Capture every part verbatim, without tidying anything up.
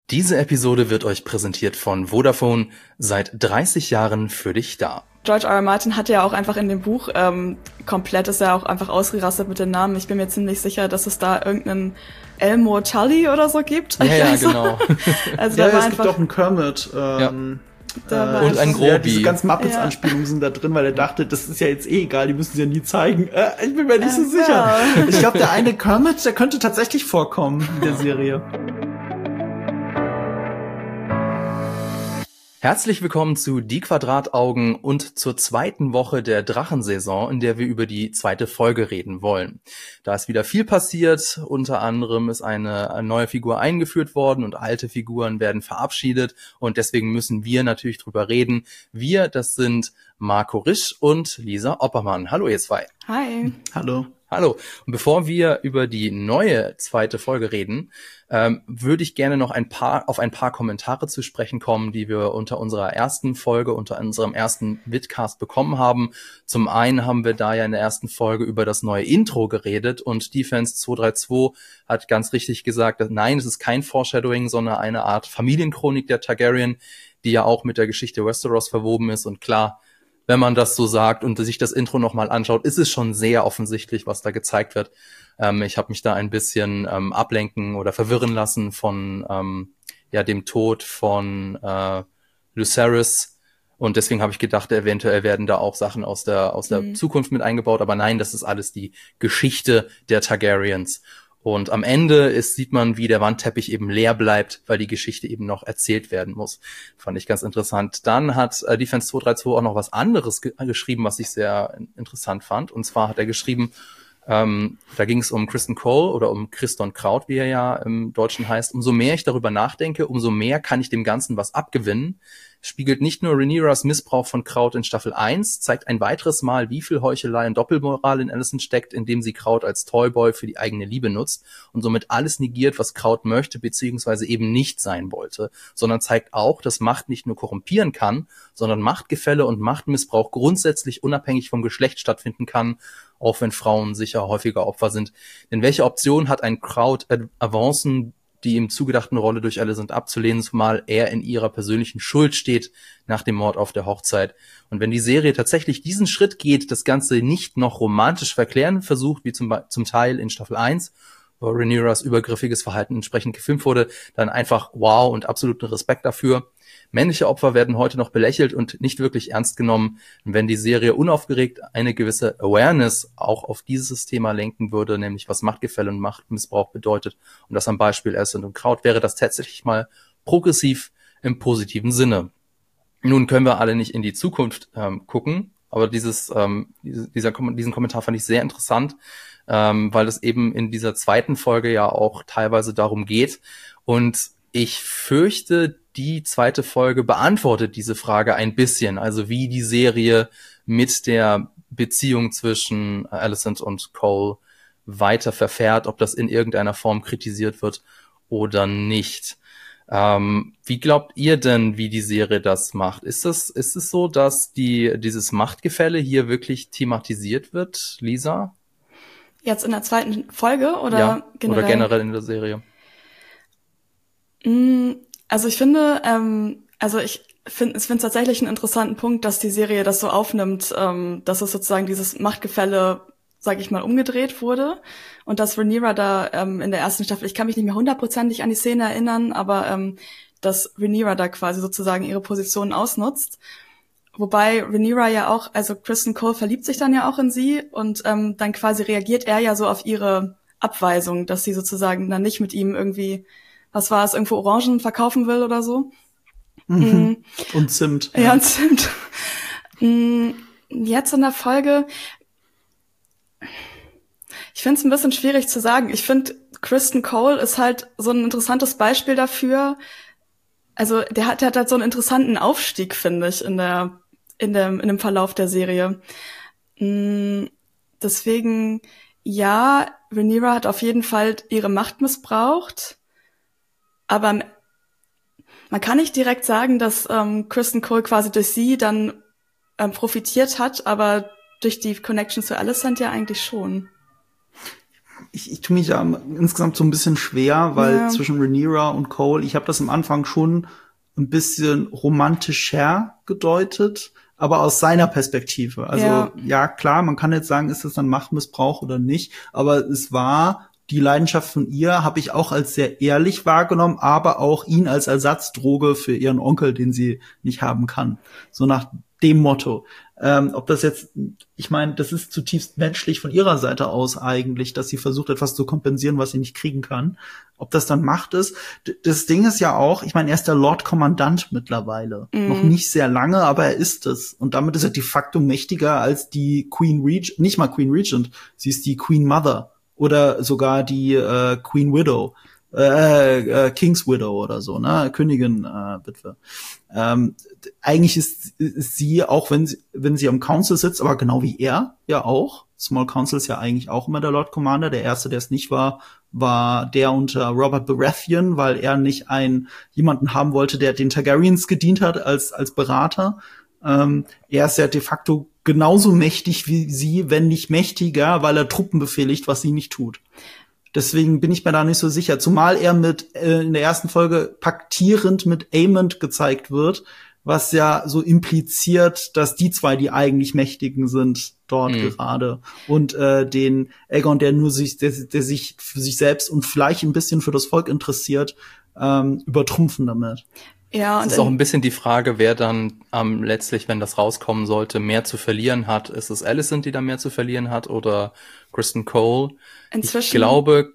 Diese Episode wird euch präsentiert von Vodafone, seit dreißig Jahren für dich da. George R. R. Martin hat ja auch einfach in dem Buch ähm, komplett ist er auch einfach ausgerastet mit den Namen. Ich bin mir ziemlich sicher, dass es da irgendeinen Elmo Tully oder so gibt. Ja, ja, also, genau. Also ja, da war es gibt doch einen Kermit. Ähm, ja. Äh, und ein Grobi. Ja, diese ganzen Muppets-Anspielungen ja. sind da drin, weil er dachte, das ist ja jetzt eh egal, die müssen sie ja nie zeigen. Äh, ich bin mir nicht so sicher. Ja. Ich glaube, der eine Kermit, der könnte tatsächlich vorkommen in der Serie. Herzlich willkommen zu Die Quadrataugen und zur zweiten Woche der Drachensaison, in der wir über die zweite Folge reden wollen. Da ist wieder viel passiert, unter anderem ist eine neue Figur eingeführt worden und alte Figuren werden verabschiedet und deswegen müssen wir natürlich drüber reden. Wir, das sind Marco Risch und Lisa Oppermann. Hallo ihr zwei. Hi. Hallo. Hallo. Und bevor wir über die neue zweite Folge reden, ähm, würde ich gerne noch ein paar auf ein paar Kommentare zu sprechen kommen, die wir unter unserer ersten Folge, unter unserem ersten Vidcast bekommen haben. Zum einen haben wir da ja in der ersten Folge über das neue Intro geredet und Defense zwei drei zwei hat ganz richtig gesagt, dass, nein, es ist kein Foreshadowing, sondern eine Art Familienchronik der Targaryen, die ja auch mit der Geschichte Westeros verwoben ist. Und klar, wenn man das so sagt und sich das Intro nochmal anschaut, ist es schon sehr offensichtlich, was da gezeigt wird. Ähm, ich habe mich da ein bisschen ähm, ablenken oder verwirren lassen von ähm, ja dem Tod von äh, Lucerys. Und deswegen habe ich gedacht, eventuell werden da auch Sachen aus der aus der mhm. Zukunft mit eingebaut. Aber nein, das ist alles die Geschichte der Targaryens. Und am Ende ist, sieht man, wie der Wandteppich eben leer bleibt, weil die Geschichte eben noch erzählt werden muss. Fand ich ganz interessant. Dann hat äh, Defense zwei drei zwei auch noch was anderes ge- geschrieben, was ich sehr interessant fand. Und zwar hat er geschrieben, ähm, da ging es um Criston Cole oder um Criston Kraut, wie er ja im Deutschen heißt. Umso mehr ich darüber nachdenke, umso mehr kann ich dem Ganzen was abgewinnen. Spiegelt nicht nur Rhaenyras Missbrauch von Kraut in Staffel eins, zeigt ein weiteres Mal, wie viel Heuchelei und Doppelmoral in Alicent steckt, indem sie Kraut als Toyboy für die eigene Liebe nutzt und somit alles negiert, was Kraut möchte bzw. eben nicht sein wollte, sondern zeigt auch, dass Macht nicht nur korrumpieren kann, sondern Machtgefälle und Machtmissbrauch grundsätzlich unabhängig vom Geschlecht stattfinden kann, auch wenn Frauen sicher häufiger Opfer sind. Denn welche Option hat ein Kraut Avancen, die ihm zugedachten Rolle durch Alicent abzulehnen, zumal er in ihrer persönlichen Schuld steht nach dem Mord auf der Hochzeit. Und wenn die Serie tatsächlich diesen Schritt geht, das Ganze nicht noch romantisch verklären versucht, wie zum, zum Teil in Staffel eins, wo Rhaenyras übergriffiges Verhalten entsprechend gefilmt wurde, dann einfach wow und absoluten Respekt dafür. Männliche Opfer werden heute noch belächelt und nicht wirklich ernst genommen. Und wenn die Serie unaufgeregt eine gewisse Awareness auch auf dieses Thema lenken würde, nämlich was Machtgefälle und Machtmissbrauch bedeutet, und das am Beispiel Alicent und Kraut, wäre das tatsächlich mal progressiv im positiven Sinne. Nun können wir alle nicht in die Zukunft ähm, gucken, aber dieses, ähm, dieser, diesen Kommentar fand ich sehr interessant, ähm, weil es eben in dieser zweiten Folge ja auch teilweise darum geht. Und ich fürchte, die zweite Folge beantwortet diese Frage ein bisschen, also wie die Serie mit der Beziehung zwischen Alicent und Cole weiter verfährt, ob das in irgendeiner Form kritisiert wird oder nicht. Ähm, wie glaubt ihr denn, wie die Serie das macht? Ist es, ist es so, dass die, dieses Machtgefälle hier wirklich thematisiert wird, Lisa? Jetzt in der zweiten Folge oder ja, generell? Oder generell in der Serie? Also ich finde, ähm, also ich finde ich finde es tatsächlich einen interessanten Punkt, dass die Serie das so aufnimmt, ähm, dass es sozusagen dieses Machtgefälle, sage ich mal, umgedreht wurde und dass Rhaenyra da ähm, in der ersten Staffel, ich kann mich nicht mehr hundertprozentig an die Szene erinnern, aber ähm, dass Rhaenyra da quasi sozusagen ihre Position ausnutzt. Wobei Rhaenyra ja auch, also Criston Cole verliebt sich dann ja auch in sie und ähm, dann quasi reagiert er ja so auf ihre Abweisung, dass sie sozusagen dann nicht mit ihm irgendwie, was war es, irgendwo Orangen verkaufen will oder so. Mhm. Und Zimt. Ja, und Zimt. Jetzt in der Folge, ich finde es ein bisschen schwierig zu sagen. Ich finde, Criston Cole ist halt so ein interessantes Beispiel dafür. Also der hat, der hat halt so einen interessanten Aufstieg, finde ich, in der, in dem, in dem Verlauf der Serie. Deswegen, ja, Rhaenyra hat auf jeden Fall ihre Macht missbraucht. Aber man kann nicht direkt sagen, dass ähm, Criston Cole quasi durch sie dann ähm, profitiert hat, aber durch die Connection zu Alicent ja eigentlich schon. ich, ich tue mich ja insgesamt so ein bisschen schwer, weil ja. zwischen Rhaenyra und Cole, ich habe das am Anfang schon ein bisschen romantischer gedeutet, aber aus seiner Perspektive. Also ja. ja, klar, man kann jetzt sagen, ist das dann Machtmissbrauch oder nicht, aber es war die Leidenschaft von ihr, habe ich auch als sehr ehrlich wahrgenommen, aber auch ihn als Ersatzdroge für ihren Onkel, den sie nicht haben kann. So nach dem Motto. Ähm, ob das jetzt, ich meine, das ist zutiefst menschlich von ihrer Seite aus eigentlich, dass sie versucht, etwas zu kompensieren, was sie nicht kriegen kann. Ob das dann Macht ist. D- das Ding ist ja auch, ich meine, er ist der Lord Kommandant mittlerweile. Mhm. Noch nicht sehr lange, aber er ist es. Und damit ist er de facto mächtiger als die Queen Regent, nicht mal Queen Regent, sie ist die Queen Mother oder sogar die äh, Queen Widow. Äh, äh, King's Widow oder so, ne, Königin äh, Witwe. Ähm, eigentlich ist, ist sie, auch wenn sie, wenn sie am Council sitzt, aber genau wie er ja auch. Small Council ist ja eigentlich auch immer der Lord Commander. Der erste, der es nicht war, war der unter Robert Baratheon, weil er nicht einen jemanden haben wollte, der den Targaryens gedient hat als als Berater. Ähm, er ist ja de facto genauso mächtig wie sie, wenn nicht mächtiger, weil er Truppen befehligt, was sie nicht tut. Deswegen bin ich mir da nicht so sicher. Zumal er mit äh, in der ersten Folge paktierend mit Aemond gezeigt wird, was ja so impliziert, dass die zwei die eigentlich Mächtigen sind dort mhm. gerade. Und äh, den Aegon, der nur sich, der, der sich für sich selbst und vielleicht ein bisschen für das Volk interessiert, ähm, übertrumpfen damit. Ja, und es ist auch ein bisschen die Frage, wer dann ähm, letztlich, wenn das rauskommen sollte, mehr zu verlieren hat. Ist es Alicent, die da mehr zu verlieren hat, oder Criston Cole? Inzwischen, ich glaube,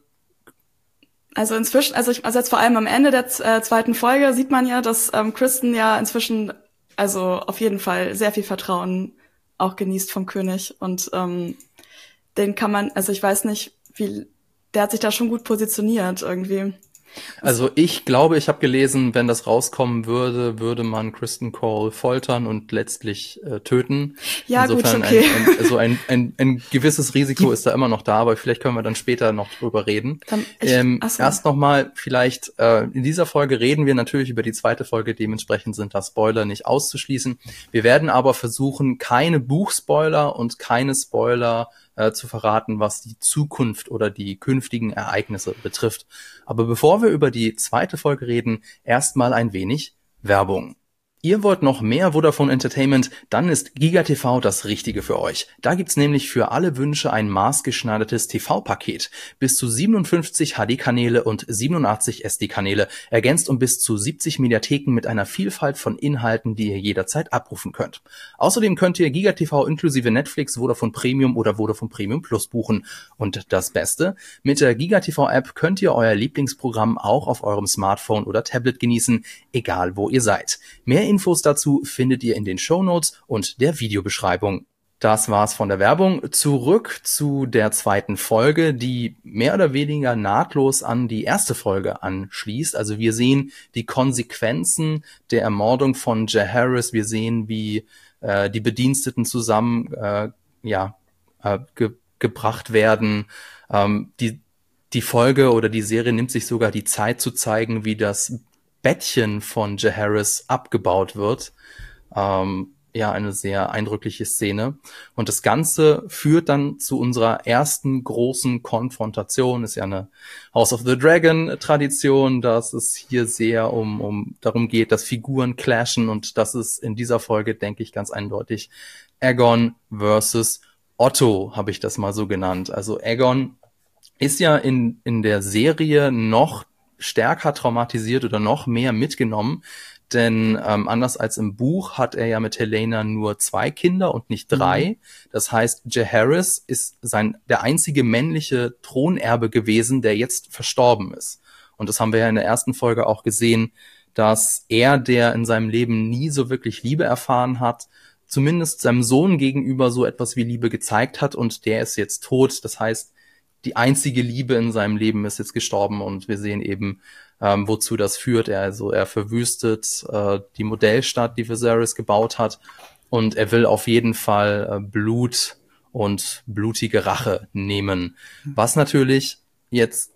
also inzwischen, also, ich, also jetzt vor allem am Ende der äh, zweiten Folge sieht man ja, dass ähm, Criston ja inzwischen, also auf jeden Fall sehr viel Vertrauen auch genießt vom König, und ähm, den kann man, also ich weiß nicht, wie, der hat sich da schon gut positioniert irgendwie. Also ich glaube, ich habe gelesen, wenn das rauskommen würde, würde man Criston Cole foltern und letztlich äh, töten. Ja, Insofern gut, okay. ein, ein, also ein, ein, ein gewisses Risiko ist da immer noch da, aber vielleicht können wir dann später noch drüber reden. Dann, ich, ähm, erst nochmal vielleicht, äh, in dieser Folge reden wir natürlich über die zweite Folge, dementsprechend sind da Spoiler nicht auszuschließen. Wir werden aber versuchen, keine Buchspoiler und keine Spoiler äh, zu verraten, was die Zukunft oder die künftigen Ereignisse betrifft. Aber bevor wir über die zweite Folge reden, erstmal ein wenig Werbung. Ihr wollt noch mehr Vodafone Entertainment? Dann ist GigaTV das Richtige für euch. Da gibt's nämlich für alle Wünsche ein maßgeschneidertes T V-Paket. Bis zu siebenundfünfzig H D-Kanäle und siebenundachtzig S D-Kanäle, ergänzt um bis zu siebzig Mediatheken mit einer Vielfalt von Inhalten, die ihr jederzeit abrufen könnt. Außerdem könnt ihr GigaTV inklusive Netflix, Vodafone Premium oder Vodafone Premium Plus buchen. Und das Beste, mit der GigaTV-App könnt ihr euer Lieblingsprogramm auch auf eurem Smartphone oder Tablet genießen, egal wo ihr seid. Mehr Infos dazu findet ihr in den Shownotes und der Videobeschreibung. Das war's von der Werbung. Zurück zu der zweiten Folge, die mehr oder weniger nahtlos an die erste Folge anschließt. Also wir sehen die Konsequenzen der Ermordung von Jaehaerys. Wir sehen, wie äh, die Bediensteten zusammen äh, ja äh, ge- gebracht werden. Ähm, die die Folge oder die Serie nimmt sich sogar die Zeit zu zeigen, wie das Bettchen von Jaehaerys abgebaut wird. Ähm, ja, eine sehr eindrückliche Szene. Und das Ganze führt dann zu unserer ersten großen Konfrontation. Ist ja eine House of the Dragon Tradition, dass es hier sehr um, um darum geht, dass Figuren clashen. Und das ist in dieser Folge, denke ich, ganz eindeutig Aegon versus Otto, habe ich das mal so genannt. Also Aegon ist ja in, in der Serie noch stärker traumatisiert oder noch mehr mitgenommen, denn ähm, anders als im Buch hat er ja mit Helaena nur zwei Kinder und nicht drei. Mhm. Das heißt, Jaehaerys ist sein der einzige männliche Thronerbe gewesen, der jetzt verstorben ist. Und das haben wir ja in der ersten Folge auch gesehen, dass er, der in seinem Leben nie so wirklich Liebe erfahren hat, zumindest seinem Sohn gegenüber so etwas wie Liebe gezeigt hat, und der ist jetzt tot. Das heißt, die einzige Liebe in seinem Leben ist jetzt gestorben, und wir sehen eben, ähm, wozu das führt. Er also er verwüstet äh, die Modellstadt, die Viserys gebaut hat, und er will auf jeden Fall äh, Blut und blutige Rache nehmen. Was natürlich jetzt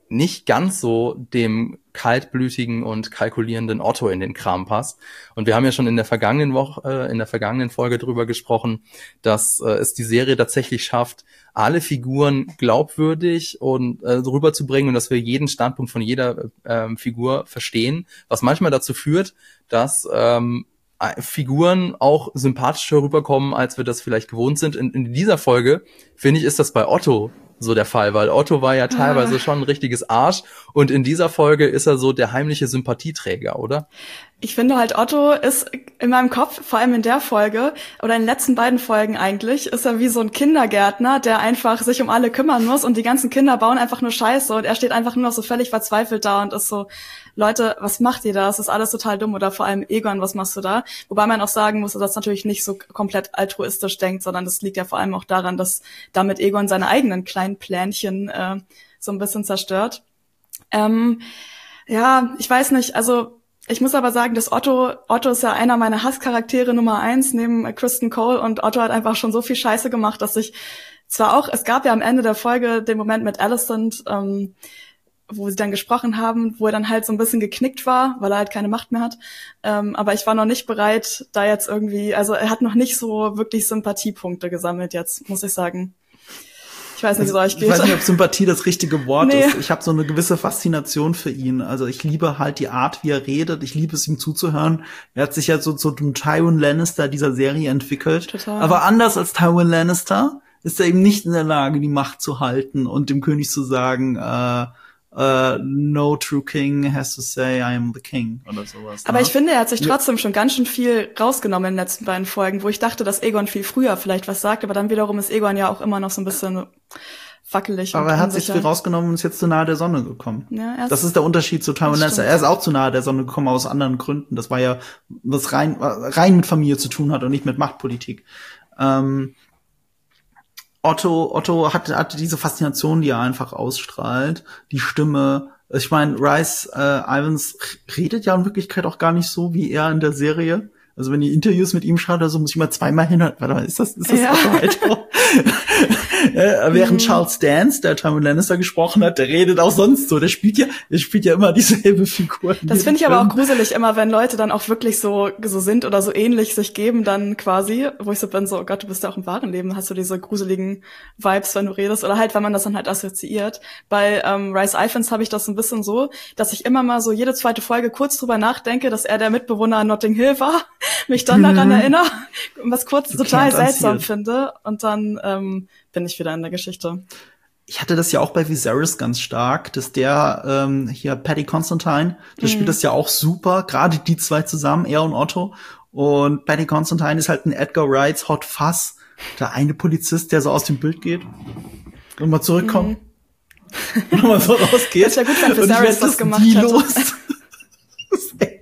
nicht ganz so dem kaltblütigen und kalkulierenden Otto in den Kram passt. Und wir haben ja schon in der vergangenen Woche, äh, in der vergangenen Folge drüber gesprochen, dass äh, es die Serie tatsächlich schafft, alle Figuren glaubwürdig und äh, rüberzubringen und dass wir jeden Standpunkt von jeder äh, Figur verstehen, was manchmal dazu führt, dass ähm, Figuren auch sympathischer rüberkommen, als wir das vielleicht gewohnt sind. In, in dieser Folge, finde ich, ist das bei Otto so der Fall, weil Otto war ja teilweise ah. schon ein richtiges Arsch und in dieser Folge ist er so der heimliche Sympathieträger, oder? Ich finde halt, Otto ist in meinem Kopf, vor allem in der Folge oder in den letzten beiden Folgen eigentlich, ist er wie so ein Kindergärtner, der einfach sich um alle kümmern muss und die ganzen Kinder bauen einfach nur Scheiße und er steht einfach nur noch so völlig verzweifelt da und ist so, Leute, was macht ihr da? Das ist alles total dumm. Oder vor allem Egon, was machst du da? Wobei man auch sagen muss, dass das natürlich nicht so komplett altruistisch denkt, sondern das liegt ja vor allem auch daran, dass damit Egon seine eigenen kleinen Plänchen äh, so ein bisschen zerstört. Ähm, ja, ich weiß nicht, also ich muss aber sagen, dass Otto, Otto ist ja einer meiner Hasscharaktere Nummer eins neben Kristen Cole und Otto hat einfach schon so viel Scheiße gemacht, dass ich zwar auch, es gab ja am Ende der Folge den Moment mit Alicent, ähm, wo sie dann gesprochen haben, wo er dann halt so ein bisschen geknickt war, weil er halt keine Macht mehr hat. Ähm, aber ich war noch nicht bereit, da jetzt irgendwie, also er hat noch nicht so wirklich Sympathiepunkte gesammelt jetzt, muss ich sagen. Ich weiß nicht, wie es euch geht. Ich weiß nicht, ob Sympathie das richtige Wort nee. ist. Ich habe so eine gewisse Faszination für ihn. Also ich liebe halt die Art, wie er redet. Ich liebe es, ihm zuzuhören. Er hat sich ja so zu dem Tywin Lannister dieser Serie entwickelt. Total. Aber anders als Tywin Lannister ist er eben nicht in der Lage, die Macht zu halten und dem König zu sagen, äh, Uh, no true king has to say I am the king oder sowas. Aber ne? ich finde, er hat sich trotzdem ja. schon ganz schön viel rausgenommen in den letzten beiden Folgen, wo ich dachte, dass Egon viel früher vielleicht was sagt, aber dann wiederum ist Egon ja auch immer noch so ein bisschen wackelig. Aber er hat sich viel rausgenommen und ist jetzt zu nahe der Sonne gekommen. Ja, er ist, das ist der Unterschied zu Tywin Lannister. Er ist auch zu nahe der Sonne gekommen aus anderen Gründen. Das war ja, was rein, rein mit Familie zu tun hat und nicht mit Machtpolitik. Ähm, Otto, Otto hat, hat diese Faszination, die er einfach ausstrahlt, die Stimme. Ich meine, Rhys äh, Ifans redet ja in Wirklichkeit auch gar nicht so, wie er in der Serie. Also wenn ihr Interviews mit ihm schaut, also muss ich mal zweimal hinhören. Warte mal, ist das, ist das ja. Otto? äh, während mhm. Charles Dance, der Tywin Lannister gesprochen hat, der redet auch sonst so. Der spielt ja, der spielt ja immer dieselbe Figur. Das finde ich aber auch gruselig immer, wenn Leute dann auch wirklich so, so sind oder so ähnlich sich geben dann quasi, wo ich so bin, so, oh Gott, du bist ja auch im wahren Leben, hast du diese gruseligen Vibes, wenn du redest, oder halt, wenn man das dann halt assoziiert. Bei ähm, Rhys Ifans habe ich das ein bisschen so, dass ich immer mal so jede zweite Folge kurz drüber nachdenke, dass er der Mitbewohner in Notting Hill war, mich dann mhm. daran erinnere, was kurz du total seltsam finde und dann ähm, bin ich wieder in der Geschichte. Ich hatte das ja auch bei Viserys ganz stark, dass der ähm, hier Paddy Constantine, der mhm. spielt das ja auch super, gerade die zwei zusammen, er und Otto. Und Paddy Constantine ist halt ein Edgar Wrights Hot Fuzz, der eine Polizist, der so aus dem Bild geht und mal zurückkommt mhm. und mal so rausgeht. Das ist ja gut, wenn Viserys das gemacht hätte. Los. Das ist echt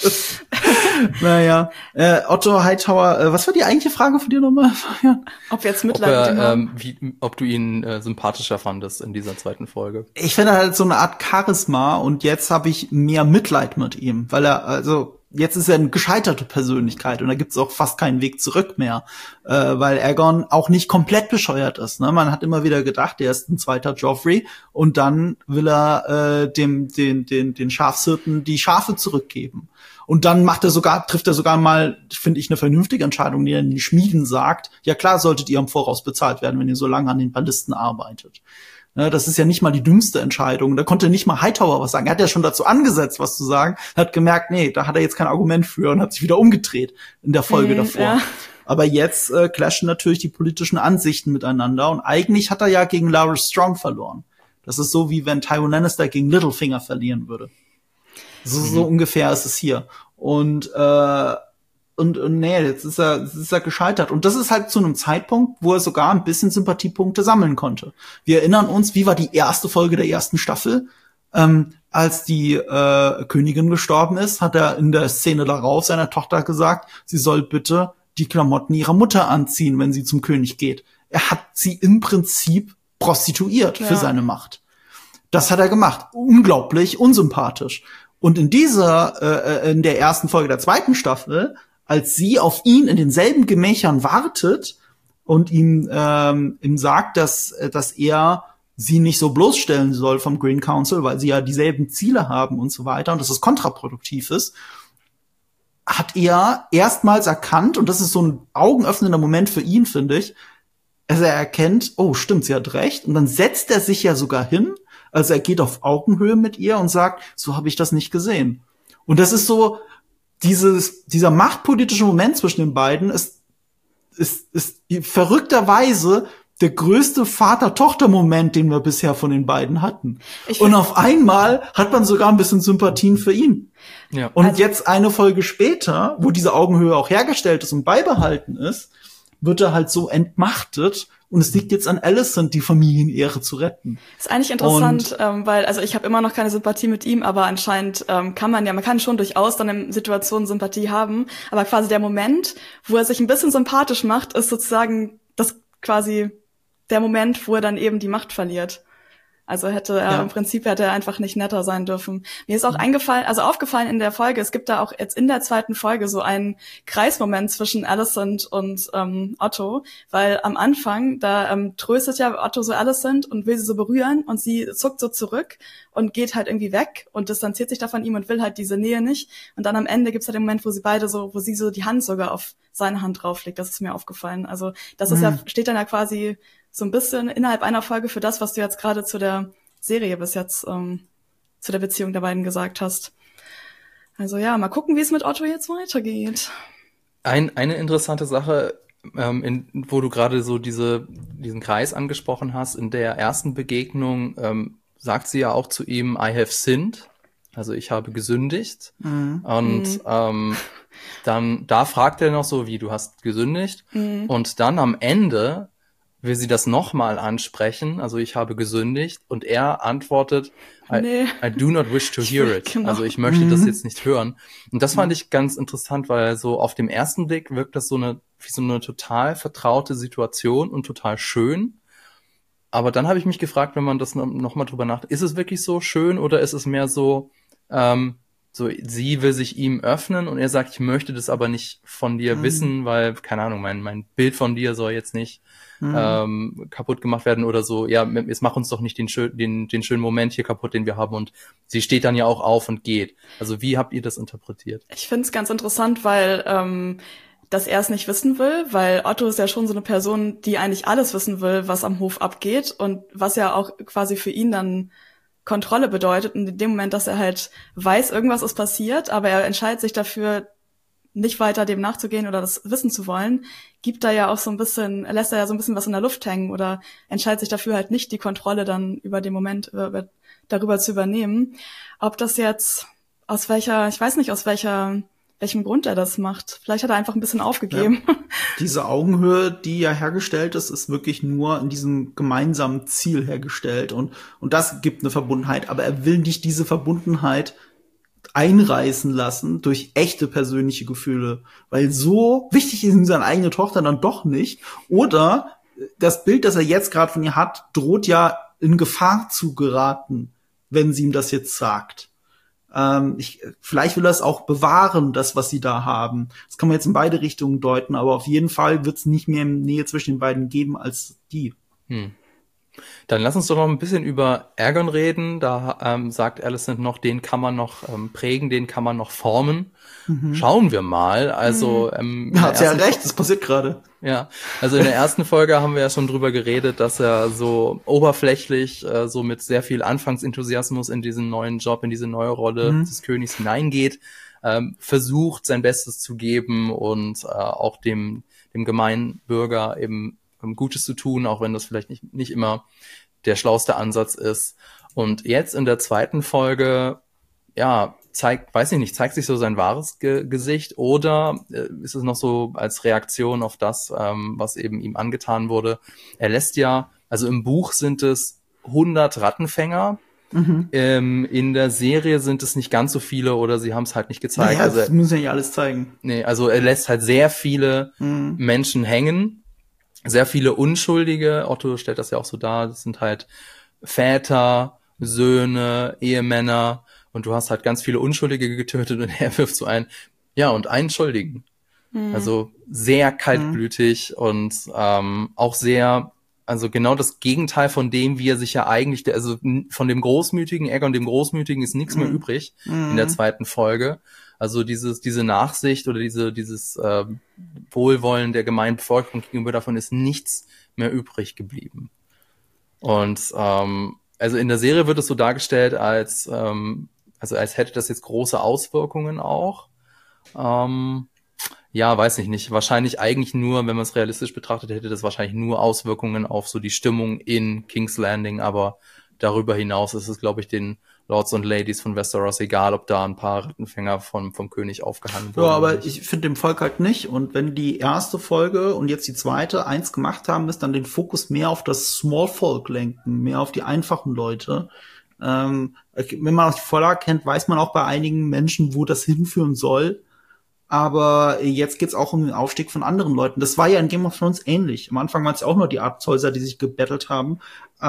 naja, äh, Otto Hightower, äh, was war die eigentliche Frage von dir nochmal, Fabian? Ob wir jetzt Mitleid ob, er, ähm, wie, ob du ihn äh, sympathischer fandest in dieser zweiten Folge. Ich finde halt so eine Art Charisma und jetzt habe ich mehr Mitleid mit ihm, weil er, also jetzt ist er eine gescheiterte Persönlichkeit und da gibt's auch fast keinen Weg zurück mehr, äh, weil Aegon auch nicht komplett bescheuert ist. Ne? Man hat immer wieder gedacht, er ist ein zweiter Joffrey und dann will er äh, dem den den den Schafshirten die Schafe zurückgeben. Und dann macht er sogar, trifft er sogar mal, finde ich, eine vernünftige Entscheidung, die er in die Schmieden sagt, ja klar solltet ihr im Voraus bezahlt werden, wenn ihr so lange an den Ballisten arbeitet. Ja, das ist ja nicht mal die dümmste Entscheidung. Da konnte nicht mal Hightower was sagen. Er hat ja schon dazu angesetzt, was zu sagen, hat gemerkt, nee, da hat er jetzt kein Argument für und hat sich wieder umgedreht in der Folge mhm, davor. Ja. Aber jetzt äh, clashen natürlich die politischen Ansichten miteinander und eigentlich hat er ja gegen Larys Strong verloren. Das ist so, wie wenn Tywin Lannister gegen Littlefinger verlieren würde. So, so mhm. ungefähr ist es hier. Und, äh, und, und nee, jetzt ist er, jetzt ist er gescheitert. Und das ist halt zu einem Zeitpunkt, wo er sogar ein bisschen Sympathiepunkte sammeln konnte. Wir erinnern uns, wie war die erste Folge der ersten Staffel? Ähm, als die äh, Königin gestorben ist, hat er in der Szene darauf seiner Tochter gesagt, sie soll bitte die Klamotten ihrer Mutter anziehen, wenn sie zum König geht. Er hat sie im Prinzip prostituiert ja. für seine Macht. Das hat er gemacht. Unglaublich unsympathisch. Und in dieser, äh, in der ersten Folge der zweiten Staffel, als sie auf ihn in denselben Gemächern wartet und ihm, ähm, ihm sagt, dass, dass er sie nicht so bloßstellen soll vom Green Council, weil sie ja dieselben Ziele haben und so weiter und dass es kontraproduktiv ist, hat er erstmals erkannt, und das ist so ein augenöffnender Moment für ihn, finde ich, also er erkennt, oh, stimmt, sie hat recht, und dann setzt er sich ja sogar hin, also er geht auf Augenhöhe mit ihr und sagt, so habe ich das nicht gesehen. Und das ist so, dieses, dieser machtpolitische Moment zwischen den beiden ist, ist, ist verrückterweise der größte Vater-Tochter-Moment, den wir bisher von den beiden hatten. Ich und auf einmal hat man sogar ein bisschen Sympathien für ihn. Ja. Und also jetzt eine Folge später, wo diese Augenhöhe auch hergestellt ist und beibehalten ist, wird er halt so entmachtet. Und es liegt jetzt an Alicent, die Familienehre zu retten. Ist eigentlich interessant, ähm, weil, also ich habe immer noch keine Sympathie mit ihm, aber anscheinend ähm, kann man ja, man kann schon durchaus dann in Situationen Sympathie haben. Aber quasi der Moment, wo er sich ein bisschen sympathisch macht, ist sozusagen das quasi der Moment, wo er dann eben die Macht verliert. Also hätte er, ja. im Prinzip hätte er einfach nicht netter sein dürfen. Mir ist auch mhm. eingefallen, also aufgefallen in der Folge, es gibt da auch jetzt in der zweiten Folge so einen Kreismoment zwischen Alicent und ähm, Otto, weil am Anfang, da ähm, tröstet ja Otto so Alicent und will sie so berühren und sie zuckt so zurück und geht halt irgendwie weg und distanziert sich da von ihm und will halt diese Nähe nicht. Und dann am Ende gibt's halt den Moment, wo sie beide so, wo sie so die Hand sogar auf seine Hand drauflegt. Das ist mir aufgefallen. Also das ist mhm. ja, steht dann ja quasi so ein bisschen innerhalb einer Folge für das, was du jetzt gerade zu der Serie bis jetzt, ähm, zu der Beziehung der beiden gesagt hast. Also ja, mal gucken, wie es mit Otto jetzt weitergeht. Ein, eine interessante Sache, ähm, in, wo du gerade so diese, diesen Kreis angesprochen hast, in der ersten Begegnung ähm, sagt sie ja auch zu ihm, I have sinned, also ich habe gesündigt. Mhm. Und mhm. ähm, dann, da fragt er noch so, wie, du hast gesündigt? Mhm. Und dann am Ende will sie das nochmal ansprechen, also ich habe gesündigt, und er antwortet, I, nee. I do not wish to hear it. Genau. Also ich möchte mhm. das jetzt nicht hören. Und das fand ich ganz interessant, weil so auf dem ersten Blick wirkt das so eine, wie so eine total vertraute Situation und total schön. Aber dann habe ich mich gefragt, wenn man das nochmal drüber nachdenkt, ist es wirklich so schön oder ist es mehr so, ähm, so, sie will sich ihm öffnen und er sagt, ich möchte das aber nicht von dir mhm. wissen, weil, keine Ahnung, mein, mein Bild von dir soll jetzt nicht mhm. ähm, kaputt gemacht werden oder so. Ja, jetzt mach uns doch nicht den, schön, den, den schönen Moment hier kaputt, den wir haben. Und sie steht dann ja auch auf und geht. Also wie habt ihr das interpretiert? Ich finde es ganz interessant, weil ähm, dass er es nicht wissen will, weil Otto ist ja schon so eine Person, die eigentlich alles wissen will, was am Hof abgeht und was ja auch quasi für ihn dann Kontrolle bedeutet, und in dem Moment, dass er halt weiß, irgendwas ist passiert, aber er entscheidet sich dafür, nicht weiter dem nachzugehen oder das wissen zu wollen, gibt er ja auch so ein bisschen, lässt er ja so ein bisschen was in der Luft hängen oder entscheidet sich dafür halt nicht, die Kontrolle dann über den Moment über, darüber zu übernehmen. Ob das jetzt aus welcher, ich weiß nicht, aus welcher welchem Grund er das macht. Vielleicht hat er einfach ein bisschen aufgegeben. Ja. Diese Augenhöhe, die ja hergestellt ist, ist wirklich nur in diesem gemeinsamen Ziel hergestellt. Und, und das gibt eine Verbundenheit. Aber er will nicht diese Verbundenheit einreißen lassen durch echte persönliche Gefühle. Weil so wichtig ist ihm seine eigene Tochter dann doch nicht. Oder das Bild, das er jetzt gerade von ihr hat, droht ja in Gefahr zu geraten, wenn sie ihm das jetzt sagt. Ähm, ich, vielleicht will er es auch bewahren, das, was sie da haben. Das kann man jetzt in beide Richtungen deuten, aber auf jeden Fall wird es nicht mehr Nähe zwischen den beiden geben als die. Hm. Dann lass uns doch noch ein bisschen über Aegon reden. Da ähm, sagt Alicent noch, den kann man noch ähm, prägen, den kann man noch formen. Mhm. Schauen wir mal. Also ähm, ja, hat ja recht, das passiert gerade. Ja, also in der ersten Folge haben wir ja schon drüber geredet, dass er so oberflächlich, äh, so mit sehr viel Anfangsenthusiasmus in diesen neuen Job, in diese neue Rolle mhm. des Königs hineingeht, ähm, versucht, sein Bestes zu geben und äh, auch dem dem gemeinen Bürger eben um Gutes zu tun, auch wenn das vielleicht nicht nicht immer der schlauste Ansatz ist. Und jetzt in der zweiten Folge, ja, zeigt, weiß ich nicht, zeigt sich so sein wahres Ge- Gesicht oder äh, ist es noch so als Reaktion auf das, ähm, was eben ihm angetan wurde. Er lässt ja, also im Buch sind es hundert Rattenfänger, mhm. ähm, in der Serie sind es nicht ganz so viele oder sie haben es halt nicht gezeigt. Naja, also, das müssen ja nicht alles zeigen. Nee, also er lässt halt sehr viele mhm. Menschen hängen, sehr viele Unschuldige. Otto stellt das ja auch so dar, das sind halt Väter, Söhne, Ehemänner, und du hast halt ganz viele Unschuldige getötet und er wirft so ein, ja, und einen Schuldigen. Mhm. Also sehr kaltblütig mhm. und ähm, auch sehr also genau das Gegenteil von dem, wie er sich ja eigentlich, also von dem großmütigen Aegon, dem Großmütigen ist nichts mm. mehr übrig mm. in der zweiten Folge. Also dieses, diese Nachsicht oder diese, dieses äh, Wohlwollen der gemeinen Bevölkerung gegenüber, davon ist nichts mehr übrig geblieben. Und ähm, also in der Serie wird es so dargestellt, als ähm, also als hätte das jetzt große Auswirkungen auch. Ähm, ja, weiß ich nicht. Wahrscheinlich eigentlich nur, wenn man es realistisch betrachtet, hätte das wahrscheinlich nur Auswirkungen auf so die Stimmung in King's Landing, aber darüber hinaus ist es, glaube ich, den Lords und Ladies von Westeros egal, ob da ein paar Rattenfänger vom, vom König aufgehangen wurden. Ja, aber ich finde dem Volk halt nicht. Und wenn die erste Folge und jetzt die zweite eins gemacht haben, ist dann den Fokus mehr auf das Small Folk lenken, mehr auf die einfachen Leute. Ähm, wenn man auch die Vorlage kennt, weiß man auch bei einigen Menschen, wo das hinführen soll. Aber jetzt geht's auch um den Aufstieg von anderen Leuten. Das war ja in Game of Thrones ähnlich. Am Anfang waren es ja auch nur die Abzeuser, die sich gebettelt haben.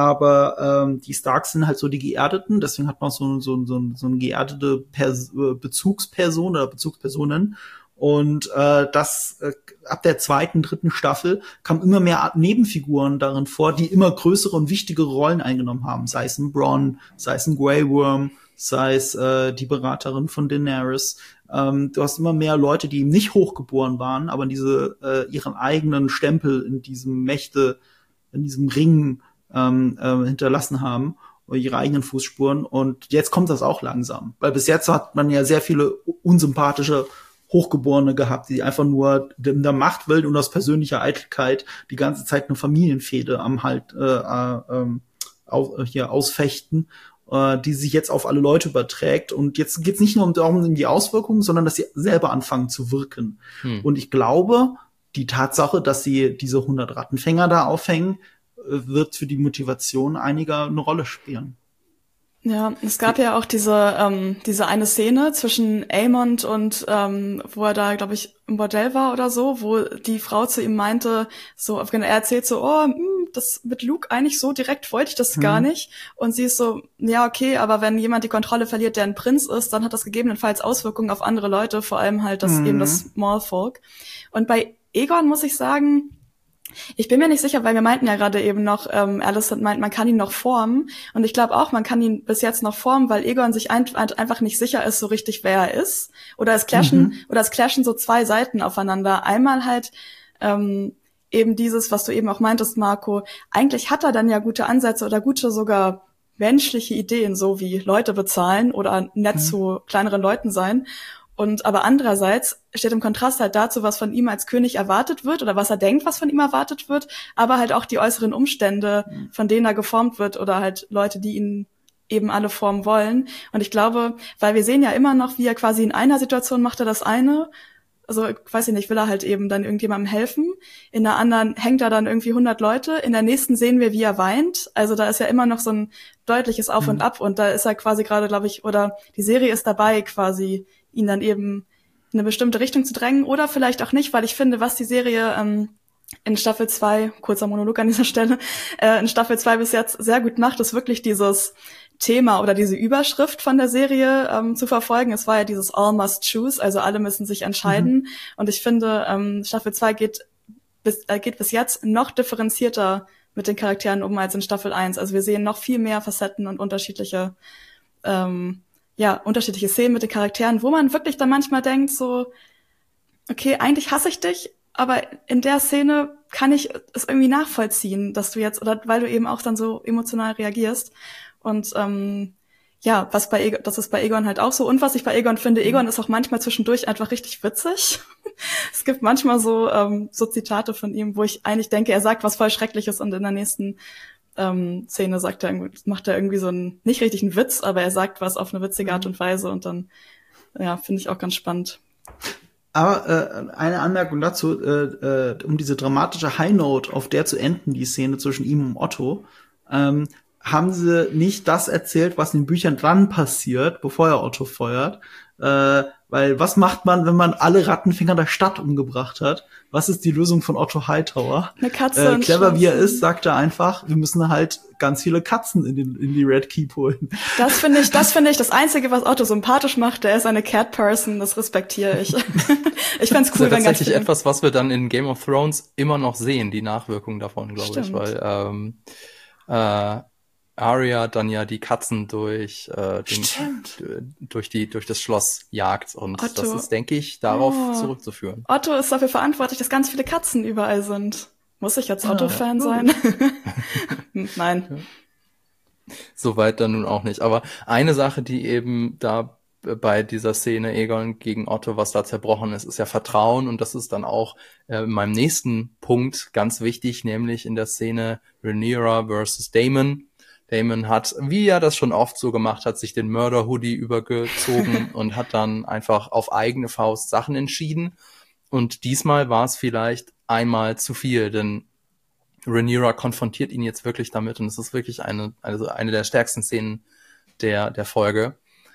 Aber ähm, die Starks sind halt so die Geerdeten. Deswegen hat man so, so, so, so eine geerdete Pers- Bezugsperson oder Bezugspersonen. Und äh, das äh, ab der zweiten, dritten Staffel kamen immer mehr Nebenfiguren darin vor, die immer größere und wichtigere Rollen eingenommen haben. Sei es ein Bronn, sei es ein Grey Worm, sei es äh, die Beraterin von Daenerys. Ähm, du hast immer mehr Leute, die eben nicht hochgeboren waren, aber diese äh, ihren eigenen Stempel in diesem Mächte, in diesem Ring ähm, äh, hinterlassen haben, ihre eigenen Fußspuren. Und jetzt kommt das auch langsam. Weil bis jetzt hat man ja sehr viele unsympathische Hochgeborene gehabt, die einfach nur in der Macht willen und aus persönlicher Eitelkeit die ganze Zeit eine Familienfehde am halt äh, äh, ähm, auf, hier ausfechten, die sich jetzt auf alle Leute überträgt. Und jetzt geht es nicht nur darum, um die Auswirkungen, sondern dass sie selber anfangen zu wirken. Hm. Und ich glaube, die Tatsache, dass sie diese hundert Rattenfänger da aufhängen, wird für die Motivation einiger eine Rolle spielen. Ja, es gab ja auch diese ähm, diese eine Szene zwischen Aemond und ähm, wo er da, glaube ich, im Bordell war oder so, wo die Frau zu ihm meinte, so, er erzählt so, oh, mh, das mit Luke eigentlich so direkt wollte ich das hm. gar nicht. Und sie ist so, ja, okay, aber wenn jemand die Kontrolle verliert, der ein Prinz ist, dann hat das gegebenenfalls Auswirkungen auf andere Leute, vor allem halt das hm. eben das Small Folk. Und bei Aegon muss ich sagen, ich bin mir nicht sicher, weil wir meinten ja gerade eben noch, ähm, Alicent meint, man kann ihn noch formen. Und ich glaube auch, man kann ihn bis jetzt noch formen, weil Aegon sich ein, einfach nicht sicher ist, so richtig, wer er ist. Oder es clashen, mhm. oder es clashen so zwei Seiten aufeinander. Einmal halt ähm, eben dieses, was du eben auch meintest, Marco. Eigentlich hat er dann ja gute Ansätze oder gute sogar menschliche Ideen, so wie Leute bezahlen oder nett mhm. zu kleineren Leuten sein. Und aber andererseits steht im Kontrast halt dazu, was von ihm als König erwartet wird oder was er denkt, was von ihm erwartet wird, aber halt auch die äußeren Umstände, von denen er geformt wird oder halt Leute, die ihn eben alle formen wollen. Und ich glaube, weil wir sehen ja immer noch, wie er quasi in einer Situation macht er das eine, also weiß ich nicht, will er halt eben dann irgendjemandem helfen, in der anderen hängt er dann irgendwie hundert Leute, in der nächsten sehen wir, wie er weint, also da ist ja immer noch so ein deutliches Auf mhm. und Ab und da ist er quasi gerade, glaube ich, oder die Serie ist dabei quasi, ihn dann eben in eine bestimmte Richtung zu drängen oder vielleicht auch nicht, weil ich finde, was die Serie ähm, in Staffel zwei, kurzer Monolog an dieser Stelle, äh, in Staffel zwei bis jetzt sehr gut macht, ist wirklich dieses Thema oder diese Überschrift von der Serie ähm, zu verfolgen. Es war ja dieses All must choose, also alle müssen sich entscheiden. Mhm. Und ich finde, ähm, Staffel zwei geht bis, äh, geht bis jetzt noch differenzierter mit den Charakteren um als in Staffel eins. Also wir sehen noch viel mehr Facetten und unterschiedliche ähm, ja, unterschiedliche Szenen mit den Charakteren, wo man wirklich dann manchmal denkt so, okay, eigentlich hasse ich dich, aber in der Szene kann ich es irgendwie nachvollziehen, dass du jetzt, oder weil du eben auch dann so emotional reagierst. Und ähm, ja, was bei Aegon, das ist bei Aegon halt auch so. Und was ich bei Aegon finde, Aegon ist auch manchmal zwischendurch einfach richtig witzig. Es gibt manchmal so ähm, so Zitate von ihm, wo ich eigentlich denke, er sagt was voll Schreckliches und in der nächsten Ähm, Szene sagt er, macht er irgendwie so einen, nicht richtig einen Witz, aber er sagt was auf eine witzige Art und Weise und dann, ja, finde ich auch ganz spannend. Aber äh, eine Anmerkung dazu, äh, äh, um diese dramatische High Note, auf der zu enden, die Szene zwischen ihm und Otto, ähm, haben sie nicht das erzählt, was in den Büchern dann passiert, bevor er Otto feuert, äh, Weil was macht man, wenn man alle Rattenfänger der Stadt umgebracht hat? Was ist die Lösung von Otto Hightower? Eine Katze. Äh, clever wie er ist, sagt er einfach, wir müssen halt ganz viele Katzen in, den, in die Red Keep holen. Das finde ich, das finde ich das Einzige, was Otto sympathisch macht. Der ist eine Cat Person, das respektiere ich. Ich find's cool, das ist wenn tatsächlich ganz etwas, was wir dann in Game of Thrones immer noch sehen, die Nachwirkungen davon, glaube ich, weil ähm, äh, Arya dann ja die Katzen durch äh, den, durch die durch das Schloss jagt und Otto. Das ist, denke ich, darauf oh. zurückzuführen. Otto ist dafür verantwortlich, dass ganz viele Katzen überall sind. Muss ich jetzt Otto-Fan ja. sein? Nein. Ja. Soweit dann nun auch nicht. Aber eine Sache, die eben da bei dieser Szene Aegon gegen Otto, was da zerbrochen ist, ist ja Vertrauen, und das ist dann auch äh, in meinem nächsten Punkt ganz wichtig, nämlich in der Szene Rhaenyra versus Daemon. Daemon hat, wie er das schon oft so gemacht hat, sich den Murder-Hoodie übergezogen und hat dann einfach auf eigene Faust Sachen entschieden. Und diesmal war es vielleicht einmal zu viel, denn Rhaenyra konfrontiert ihn jetzt wirklich damit, und es ist wirklich eine, also eine der stärksten Szenen der, der Folge.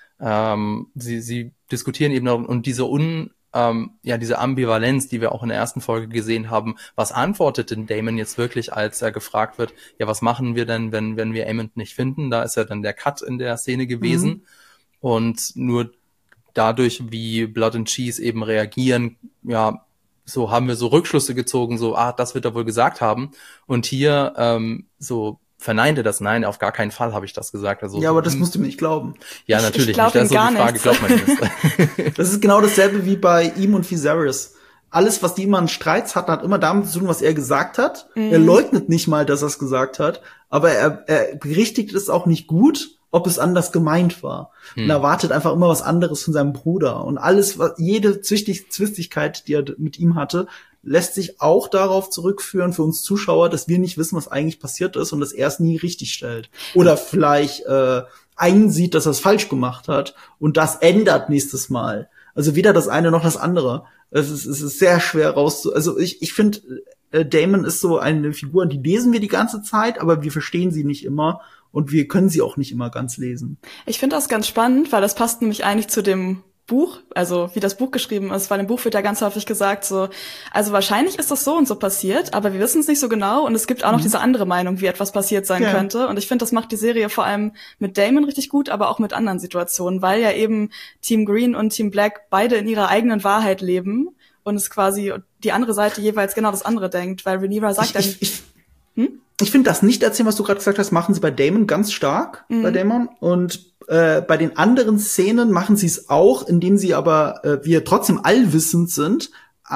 Ähm, sie, sie diskutieren eben noch, und diese un, ähm, ja, diese Ambivalenz, die wir auch in der ersten Folge gesehen haben, was antwortet denn Daemon jetzt wirklich, als er gefragt wird, ja, was machen wir denn, wenn, wenn wir Aemond nicht finden? Da ist ja dann der Cut in der Szene gewesen. Mhm. Und nur dadurch, wie Blood and Cheese eben reagieren, ja, so haben wir so Rückschlüsse gezogen, so, ah, das wird er wohl gesagt haben. Und hier, ähm, so, verneinte das, nein, auf gar keinen Fall habe ich das gesagt. Also, ja, aber das musst du mir nicht glauben. Ja, natürlich ich, ich nicht. Das ist so die Frage, glaubt man nicht. Das ist genau dasselbe wie bei ihm und Viserys. Alles, was die immer an Streits hatten, hat immer damit zu tun, was er gesagt hat. Mhm. Er leugnet nicht mal, dass er es gesagt hat, aber er, er berichtigt es auch nicht gut, ob es anders gemeint war. Hm. Und er erwartet einfach immer was anderes von seinem Bruder. Und alles, was, jede Zwistigkeit, die er mit ihm hatte, lässt sich auch darauf zurückführen für uns Zuschauer, dass wir nicht wissen, was eigentlich passiert ist und dass er es nie richtig stellt. Oder vielleicht äh, einsieht, dass er es falsch gemacht hat und das ändert nächstes Mal. Also weder das eine noch das andere. Es ist, es ist sehr schwer rauszu... Also ich, ich finde, äh, Daemon ist so eine Figur, die lesen wir die ganze Zeit, aber wir verstehen sie nicht immer. Und wir können sie auch nicht immer ganz lesen. Ich finde das ganz spannend, weil das passt nämlich eigentlich zu dem Buch, also wie das Buch geschrieben ist, weil im Buch wird ja ganz häufig gesagt so, also wahrscheinlich ist das so und so passiert, aber wir wissen es nicht so genau, und es gibt auch noch mhm. diese andere Meinung, wie etwas passiert sein ja. könnte, und ich finde, das macht die Serie vor allem mit Daemon richtig gut, aber auch mit anderen Situationen, weil ja eben Team Green und Team Black beide in ihrer eigenen Wahrheit leben und es quasi die andere Seite jeweils genau das andere denkt, weil Rhaenyra sagt ich, dann... Ich, ich, hm? Ich finde, das nicht erzählen, was du gerade gesagt hast, machen sie bei Daemon ganz stark, mhm. bei Daemon. Und äh, bei den anderen Szenen machen sie es auch, indem sie aber, äh, wir trotzdem allwissend sind,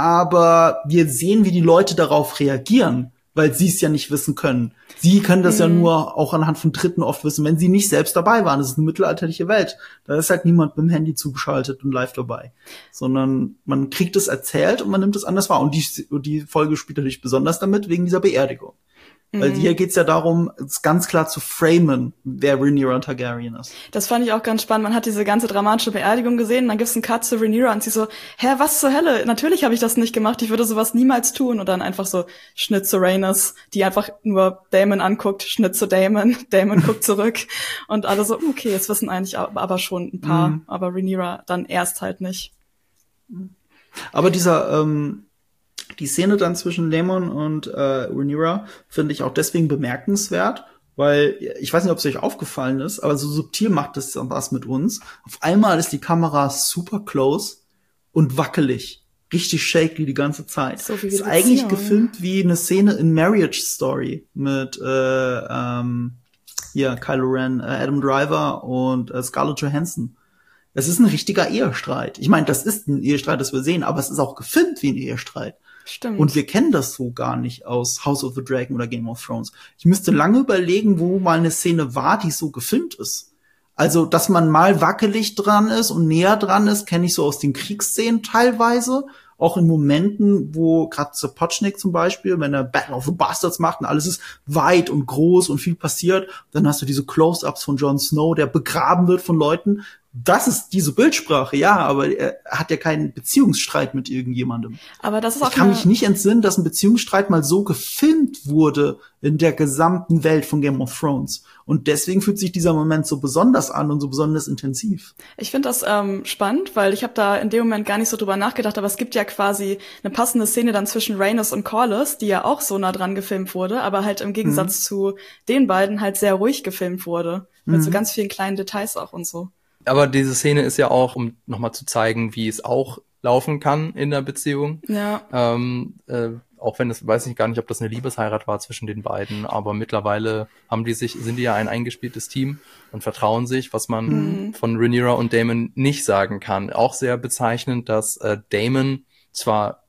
aber wir sehen, wie die Leute darauf reagieren, weil sie es ja nicht wissen können. Sie können das mhm. ja nur auch anhand von Dritten oft wissen, wenn sie nicht selbst dabei waren. Das ist eine mittelalterliche Welt. Da ist halt niemand mit dem Handy zugeschaltet und live dabei. Sondern man kriegt es erzählt und man nimmt es anders wahr. Und die, die Folge spielt natürlich besonders damit, wegen dieser Beerdigung. Weil hier geht's ja darum, es ganz klar zu framen, wer Rhaenyra Targaryen ist. Das fand ich auch ganz spannend. Man hat diese ganze dramatische Beerdigung gesehen, und dann gibt's einen Cut zu Rhaenyra und sie so, hä, was zur Hölle? Natürlich habe ich das nicht gemacht, ich würde sowas niemals tun. Und dann einfach so Schnitt zu Rhaenys, die einfach nur Daemon anguckt, Schnitt zu Daemon, Daemon guckt zurück. Und alle so, okay, jetzt wissen eigentlich aber schon ein paar, mhm. aber Rhaenyra dann erst halt nicht. Aber dieser, ähm die Szene dann zwischen Daemon und äh, Rhaenyra finde ich auch deswegen bemerkenswert, weil, ich weiß nicht, ob es euch aufgefallen ist, aber so subtil macht es was mit uns. Auf einmal ist die Kamera super close und wackelig. Richtig shaky die ganze Zeit. So viel ist eigentlich gefilmt wie eine Szene in Marriage Story mit äh, ähm, hier Kylo Ren, äh, Adam Driver und äh, Scarlett Johansson. Es ist ein richtiger Ehestreit. Ich meine, das ist ein Ehestreit, das wir sehen, aber es ist auch gefilmt wie ein Ehestreit. Stimmt. Und wir kennen das so gar nicht aus House of the Dragon oder Game of Thrones. Ich müsste lange überlegen, wo mal eine Szene war, die so gefilmt ist. Also, dass man mal wackelig dran ist und näher dran ist, kenne ich so aus den Kriegsszenen teilweise. Auch in Momenten, wo gerade Sapochnik zum Beispiel, wenn er Battle of the Bastards macht und alles ist weit und groß und viel passiert, dann hast du diese Close-Ups von Jon Snow, der begraben wird von Leuten. das ist diese Bildsprache, ja, aber er hat ja keinen Beziehungsstreit mit irgendjemandem. Aber das ist auch ich kann eine... mich nicht entsinnen, dass ein Beziehungsstreit mal so gefilmt wurde in der gesamten Welt von Game of Thrones. Und deswegen fühlt sich dieser Moment so besonders an und so besonders intensiv. Ich finde das ähm, spannend, weil ich habe da in dem Moment gar nicht so drüber nachgedacht, aber es gibt ja quasi eine passende Szene dann zwischen Rhaenys und Corlys, die ja auch so nah dran gefilmt wurde, aber halt im Gegensatz mhm. zu den beiden halt sehr ruhig gefilmt wurde. Mit mhm. so ganz vielen kleinen Details auch und so. Aber diese Szene ist ja auch, um nochmal zu zeigen, wie es auch laufen kann in der Beziehung. Ja. Ähm, äh, auch wenn es, weiß ich gar nicht, ob das eine Liebesheirat war zwischen den beiden, aber mittlerweile haben die sich, sind die ja ein eingespieltes Team und vertrauen sich, was man mhm. von Rhaenyra und Daemon nicht sagen kann. Auch sehr bezeichnend, dass äh, Daemon zwar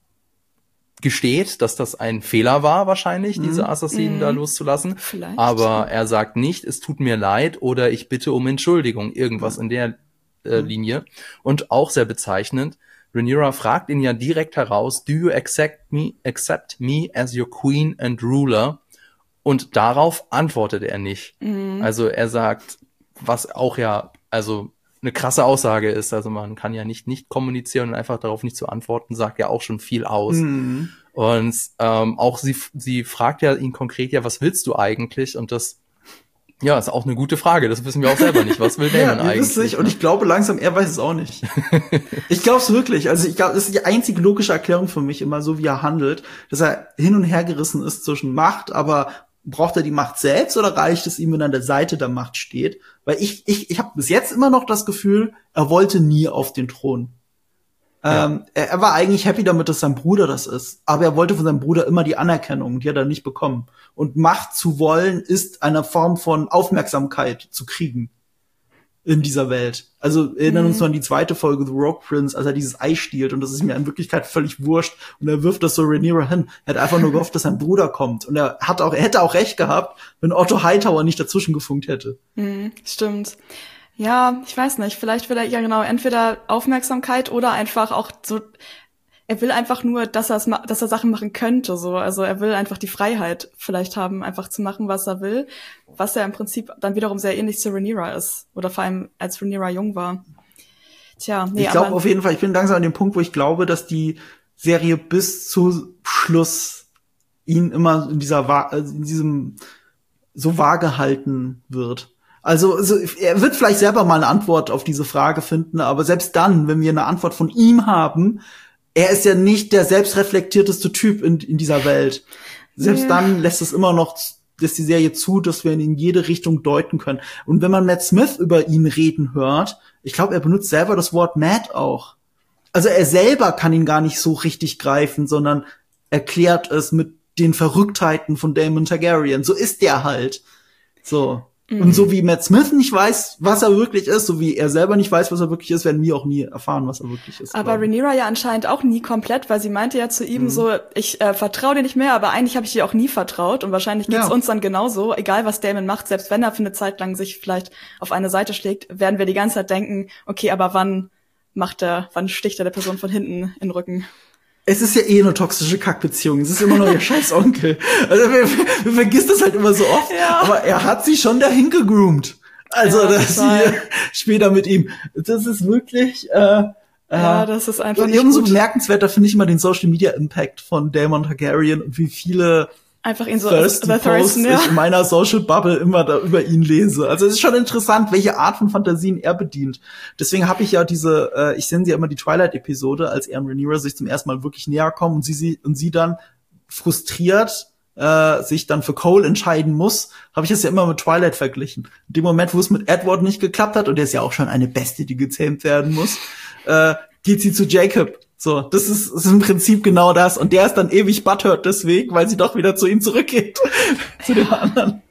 gesteht, dass das ein Fehler war wahrscheinlich, mhm. diese Assassinen mhm. da loszulassen. Vielleicht. Aber er sagt nicht, es tut mir leid oder ich bitte um Entschuldigung, irgendwas mhm. in der äh, Linie. Und auch sehr bezeichnend, Rhaenyra fragt ihn ja direkt heraus, do you accept me, accept me as your queen and ruler? Und darauf antwortet er nicht. Mhm. Also er sagt, was auch ja, also eine krasse Aussage ist, also man kann ja nicht nicht kommunizieren und einfach darauf nicht zu antworten, sagt ja auch schon viel aus. Mhm. Und ähm, auch sie sie fragt ja ihn konkret, ja, was willst du eigentlich? Und das, ja, ist auch eine gute Frage, das wissen wir auch selber nicht. Was will Daemon ja, eigentlich? Nicht. Und ich glaube langsam, er weiß es auch nicht. Ich glaube es wirklich. Also ich glaube, das ist die einzige logische Erklärung für mich, immer so wie er handelt, dass er hin und her gerissen ist zwischen Macht, aber braucht er die Macht selbst oder reicht es ihm, wenn er an der Seite der Macht steht? Weil ich ich ich habe bis jetzt immer noch das Gefühl, er wollte nie auf den Thron. Ja. Ähm, er, er war eigentlich happy damit, dass sein Bruder das ist. Aber er wollte von seinem Bruder immer die Anerkennung, die hat er nicht bekommen. Und Macht zu wollen, ist eine Form von Aufmerksamkeit zu kriegen in dieser Welt. Also erinnern mhm. uns noch an die zweite Folge The Rogue Prince, als er dieses Ei stiehlt und das ist ihm ja in Wirklichkeit völlig wurscht und er wirft das so Rhaenyra hin. Er hat einfach nur gehofft, dass sein Bruder kommt und er hat auch, er hätte auch recht gehabt, wenn Otto Hightower nicht dazwischen gefunkt hätte. Mhm, stimmt. Ja, ich weiß nicht, vielleicht will er ja genau entweder Aufmerksamkeit oder einfach auch so, er will einfach nur, dass er es, dass er Sachen machen könnte, so. Also er will einfach die Freiheit vielleicht haben, einfach zu machen, was er will, was ja im Prinzip dann wiederum sehr ähnlich zu Rhaenyra ist. Oder vor allem, als Rhaenyra jung war. Tja, nee, ich glaube auf jeden Fall, ich bin langsam an dem Punkt, wo ich glaube, dass die Serie bis zu Schluss ihn immer in dieser, in diesem, so vage halten wird. Also, also er wird vielleicht selber mal eine Antwort auf diese Frage finden, aber selbst dann, wenn wir eine Antwort von ihm haben, er ist ja nicht der selbstreflektierteste Typ in, in dieser Welt. Selbst ja. dann lässt es immer noch, lässt die Serie zu, dass wir ihn in jede Richtung deuten können. Und wenn man Matt Smith über ihn reden hört, ich glaube, er benutzt selber das Wort Matt auch. Also er selber kann ihn gar nicht so richtig greifen, sondern erklärt es mit den Verrücktheiten von Daemon Targaryen. So ist der halt. So. Und so wie Matt Smith nicht weiß, was er wirklich ist, so wie er selber nicht weiß, was er wirklich ist, werden wir auch nie erfahren, was er wirklich ist. Aber Rhaenyra ja anscheinend auch nie komplett, weil sie meinte ja zu ihm mhm. so, ich äh, vertraue dir nicht mehr, aber eigentlich habe ich dir auch nie vertraut und wahrscheinlich geht's ja. uns dann genauso, egal was Daemon macht, selbst wenn er für eine Zeit lang sich vielleicht auf eine Seite schlägt, werden wir die ganze Zeit denken, okay, aber wann macht er, wann sticht er der Person von hinten in den Rücken? Es ist ja eh eine toxische Kackbeziehung. Es ist immer noch ihr scheiß Onkel. Also wir, wir vergisst das halt immer so oft. Ja. Aber er hat sie schon dahin gegroomt. Also, ja, dass sie später mit ihm. Das ist wirklich, äh, ja, das ist einfach nicht umso bemerkenswerter finde ich immer den Social Media Impact von Daemon Targaryen und wie viele einfach ihn so Thirsty Posts ja. ich in meiner Social Bubble immer da über ihn lese. Also es ist schon interessant, welche Art von Fantasien er bedient. Deswegen habe ich ja diese, äh, ich nenne sie ja immer die Twilight-Episode, als er und Rhaenyra sich zum ersten Mal wirklich näher kommen und sie, sie und sie dann frustriert äh, sich dann für Cole entscheiden muss, habe ich das ja immer mit Twilight verglichen. In dem Moment, wo es mit Edward nicht geklappt hat, und der ist ja auch schon eine Bestie, die gezähmt werden muss, äh, geht sie zu Jacob. So, das ist, das ist im Prinzip genau das. Und der ist dann ewig butthurt deswegen, weil sie doch wieder zu ihm zurückgeht. Zu dem anderen.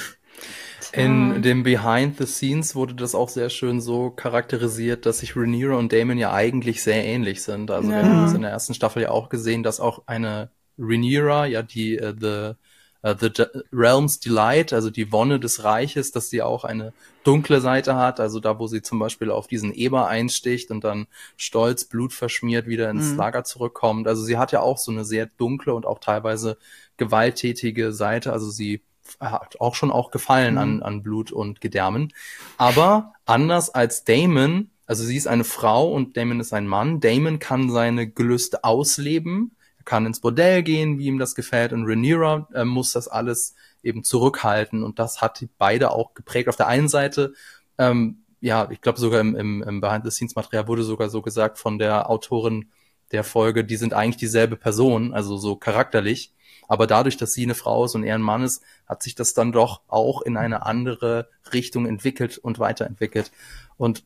In dem Behind the Scenes wurde das auch sehr schön so charakterisiert, dass sich Rhaenyra und Daemon ja eigentlich sehr ähnlich sind. Also ja. wir haben das in der ersten Staffel ja auch gesehen, dass auch eine Rhaenyra, ja die uh, the uh, the Realm's Delight, also die Wonne des Reiches, dass sie auch eine dunkle Seite hat, also da, wo sie zum Beispiel auf diesen Eber einsticht und dann stolz, blutverschmiert wieder ins mhm. Lager zurückkommt. Also sie hat ja auch so eine sehr dunkle und auch teilweise gewalttätige Seite, also sie hat auch schon auch gefallen mhm. an, an Blut und Gedärmen. Aber anders als Daemon, also sie ist eine Frau und Daemon ist ein Mann. Daemon kann seine Gelüste ausleben, er kann ins Bordell gehen, wie ihm das gefällt, und Rhaenyra äh, muss das alles eben zurückhalten, und das hat die beide auch geprägt. Auf der einen Seite, ähm, ja, ich glaube sogar im, im, im Behind-the-Scenes-Material wurde sogar so gesagt von der Autorin der Folge, die sind eigentlich dieselbe Person, also so charakterlich, aber dadurch, dass sie eine Frau ist und er ein Mann ist, hat sich das dann doch auch in eine andere Richtung entwickelt und weiterentwickelt. Und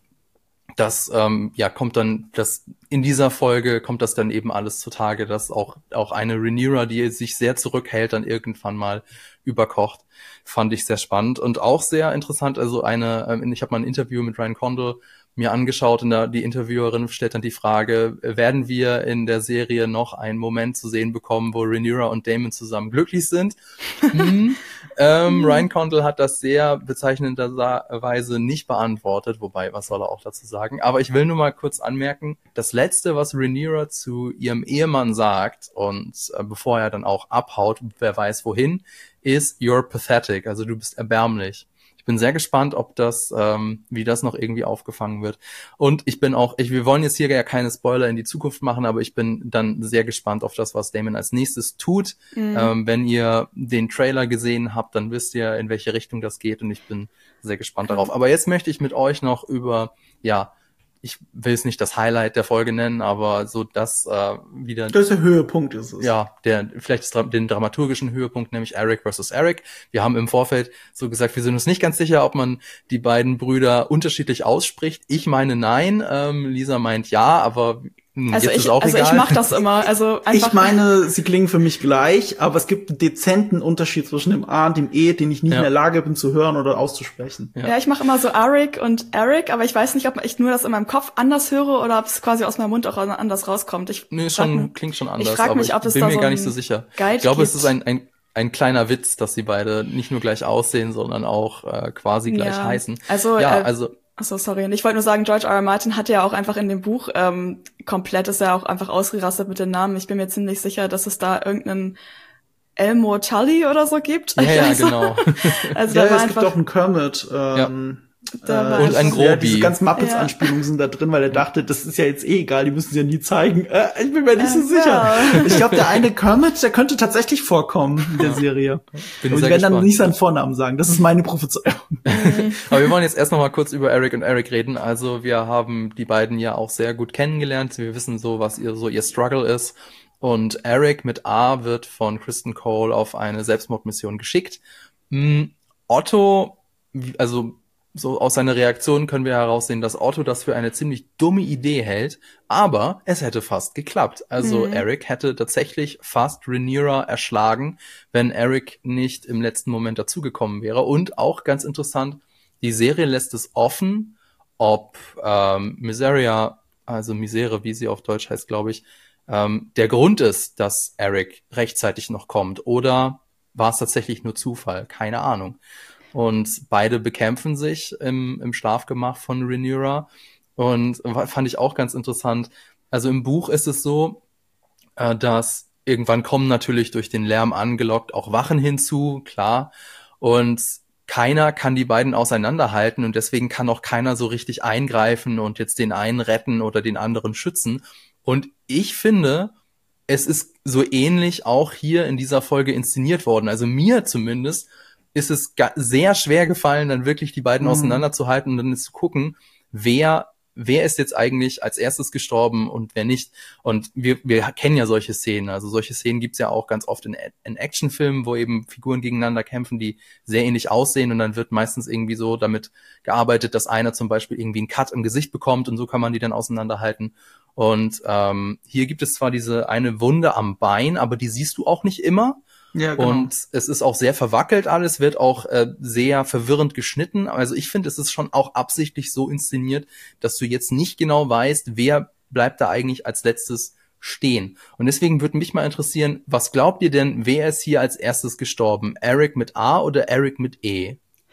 das ähm, ja kommt dann, das in dieser Folge kommt das dann eben alles zutage, dass auch auch eine Rhaenyra, die sich sehr zurückhält, dann irgendwann mal überkocht. Fand ich sehr spannend und auch sehr interessant. Also eine, ähm, ich habe mal ein Interview mit Ryan Condal mir angeschaut, und da die Interviewerin stellt dann die Frage, werden wir in der Serie noch einen Moment zu sehen bekommen, wo Rhaenyra und Daemon zusammen glücklich sind? hm. ähm, Ryan Condal hat das sehr bezeichnenderweise nicht beantwortet, wobei, was soll er auch dazu sagen? Aber ich will nur mal kurz anmerken, das Letzte, was Rhaenyra zu ihrem Ehemann sagt, und äh, bevor er dann auch abhaut, wer weiß wohin, ist "You're pathetic", also du bist erbärmlich. Ich bin sehr gespannt, ob das, ähm, wie das noch irgendwie aufgefangen wird. Und ich bin auch, ich, wir wollen jetzt hier ja keine Spoiler in die Zukunft machen, aber ich bin dann sehr gespannt auf das, was Daemon als nächstes tut. Mhm. Ähm, wenn ihr den Trailer gesehen habt, dann wisst ihr, in welche Richtung das geht, und ich bin sehr gespannt darauf. Aber jetzt möchte ich mit euch noch über, ja, ich will es nicht das Highlight der Folge nennen, aber so das äh, wieder... Das ist der Höhepunkt, ist es. Ja, der vielleicht den dramaturgischen Höhepunkt, nämlich Eric versus Eric. Wir haben im Vorfeld so gesagt, wir sind uns nicht ganz sicher, ob man die beiden Brüder unterschiedlich ausspricht. Ich meine nein, ähm, Lisa meint ja, aber hm, also jetzt ich, ist auch also egal. ich mache das immer. Also einfach ich meine, sie klingen für mich gleich, aber es gibt einen dezenten Unterschied zwischen dem A und dem E, den ich nicht ja. in der Lage bin zu hören oder auszusprechen. Ja, ja ich mache immer so Eric und Eric, aber ich weiß nicht, ob ich nur das in meinem Kopf anders höre oder ob es quasi aus meinem Mund auch anders rauskommt. Ich nee, schon mich, klingt schon anders, ich frag mich, aber ob ich es bin da mir so gar nicht so sicher. Guide ich glaube, gibt. es ist ein, ein ein kleiner Witz, dass sie beide nicht nur gleich aussehen, sondern auch äh, quasi gleich ja. heißen. Also, ja, äh, also Achso, sorry. Und ich wollte nur sagen, George R. R. Martin hat ja auch einfach in dem Buch ähm, komplett ist er auch einfach ausgerastet mit den Namen. Ich bin mir ziemlich sicher, dass es da irgendeinen Elmo Tully oder so gibt. Ja, ja, also, genau. Also ja, ja, es gibt auch einen Kermit. Ähm, ja. äh, und ein Grobi. Ja, diese ganzen Muppets-Anspielungen ja. sind da drin, weil er dachte, das ist ja jetzt eh egal, die müssen sie ja nie zeigen. Äh, ich bin mir nicht so sicher. Ja. Ich glaube, der eine Kermit, der könnte tatsächlich vorkommen in der ja. Serie. Bin und wir werden dann nicht seinen Vornamen sagen. Das ist meine Prophezeiung. Aber wir wollen jetzt erst noch mal kurz über Eric und Eric reden. Also wir haben die beiden ja auch sehr gut kennengelernt. Wir wissen so, was ihr so ihr Struggle ist. Und Eric mit A wird von Kristen Cole auf eine Selbstmordmission geschickt. Hm, Otto, also so aus seiner Reaktion können wir heraussehen, dass Otto das für eine ziemlich dumme Idee hält, aber es hätte fast geklappt. Also mhm. Eric hätte tatsächlich fast Rhaenyra erschlagen, wenn Eric nicht im letzten Moment dazugekommen wäre. Und auch ganz interessant, die Serie lässt es offen, ob ähm, Miseria, also Misere, wie sie auf Deutsch heißt, glaube ich, ähm, der Grund ist, dass Eric rechtzeitig noch kommt. Oder war es tatsächlich nur Zufall? Keine Ahnung. Und beide bekämpfen sich im, im Schlafgemach von Rhaenyra. Und fand ich auch ganz interessant. Also im Buch ist es so, äh, dass irgendwann kommen natürlich durch den Lärm angelockt auch Wachen hinzu, klar. Und keiner kann die beiden auseinanderhalten und deswegen kann auch keiner so richtig eingreifen und jetzt den einen retten oder den anderen schützen. Und ich finde, es ist so ähnlich auch hier in dieser Folge inszeniert worden. Also mir zumindest ist es sehr schwer gefallen, dann wirklich die beiden mhm. auseinanderzuhalten und dann zu gucken, wer wer ist jetzt eigentlich als erstes gestorben und wer nicht. Und wir wir kennen ja solche Szenen. Also solche Szenen gibt's ja auch ganz oft in, in Actionfilmen, wo eben Figuren gegeneinander kämpfen, die sehr ähnlich aussehen. Und dann wird meistens irgendwie so damit gearbeitet, dass einer zum Beispiel irgendwie einen Cut im Gesicht bekommt und so kann man die dann auseinanderhalten. Und ähm, hier gibt es zwar diese eine Wunde am Bein, aber die siehst du auch nicht immer. Ja, genau. Und es ist auch sehr verwackelt alles, wird auch äh, sehr verwirrend geschnitten. Also ich finde, es ist schon auch absichtlich so inszeniert, dass du jetzt nicht genau weißt, wer bleibt da eigentlich als letztes stehen. Und deswegen würde mich mal interessieren, was glaubt ihr denn, wer ist hier als erstes gestorben? Eric mit A oder Eric mit E?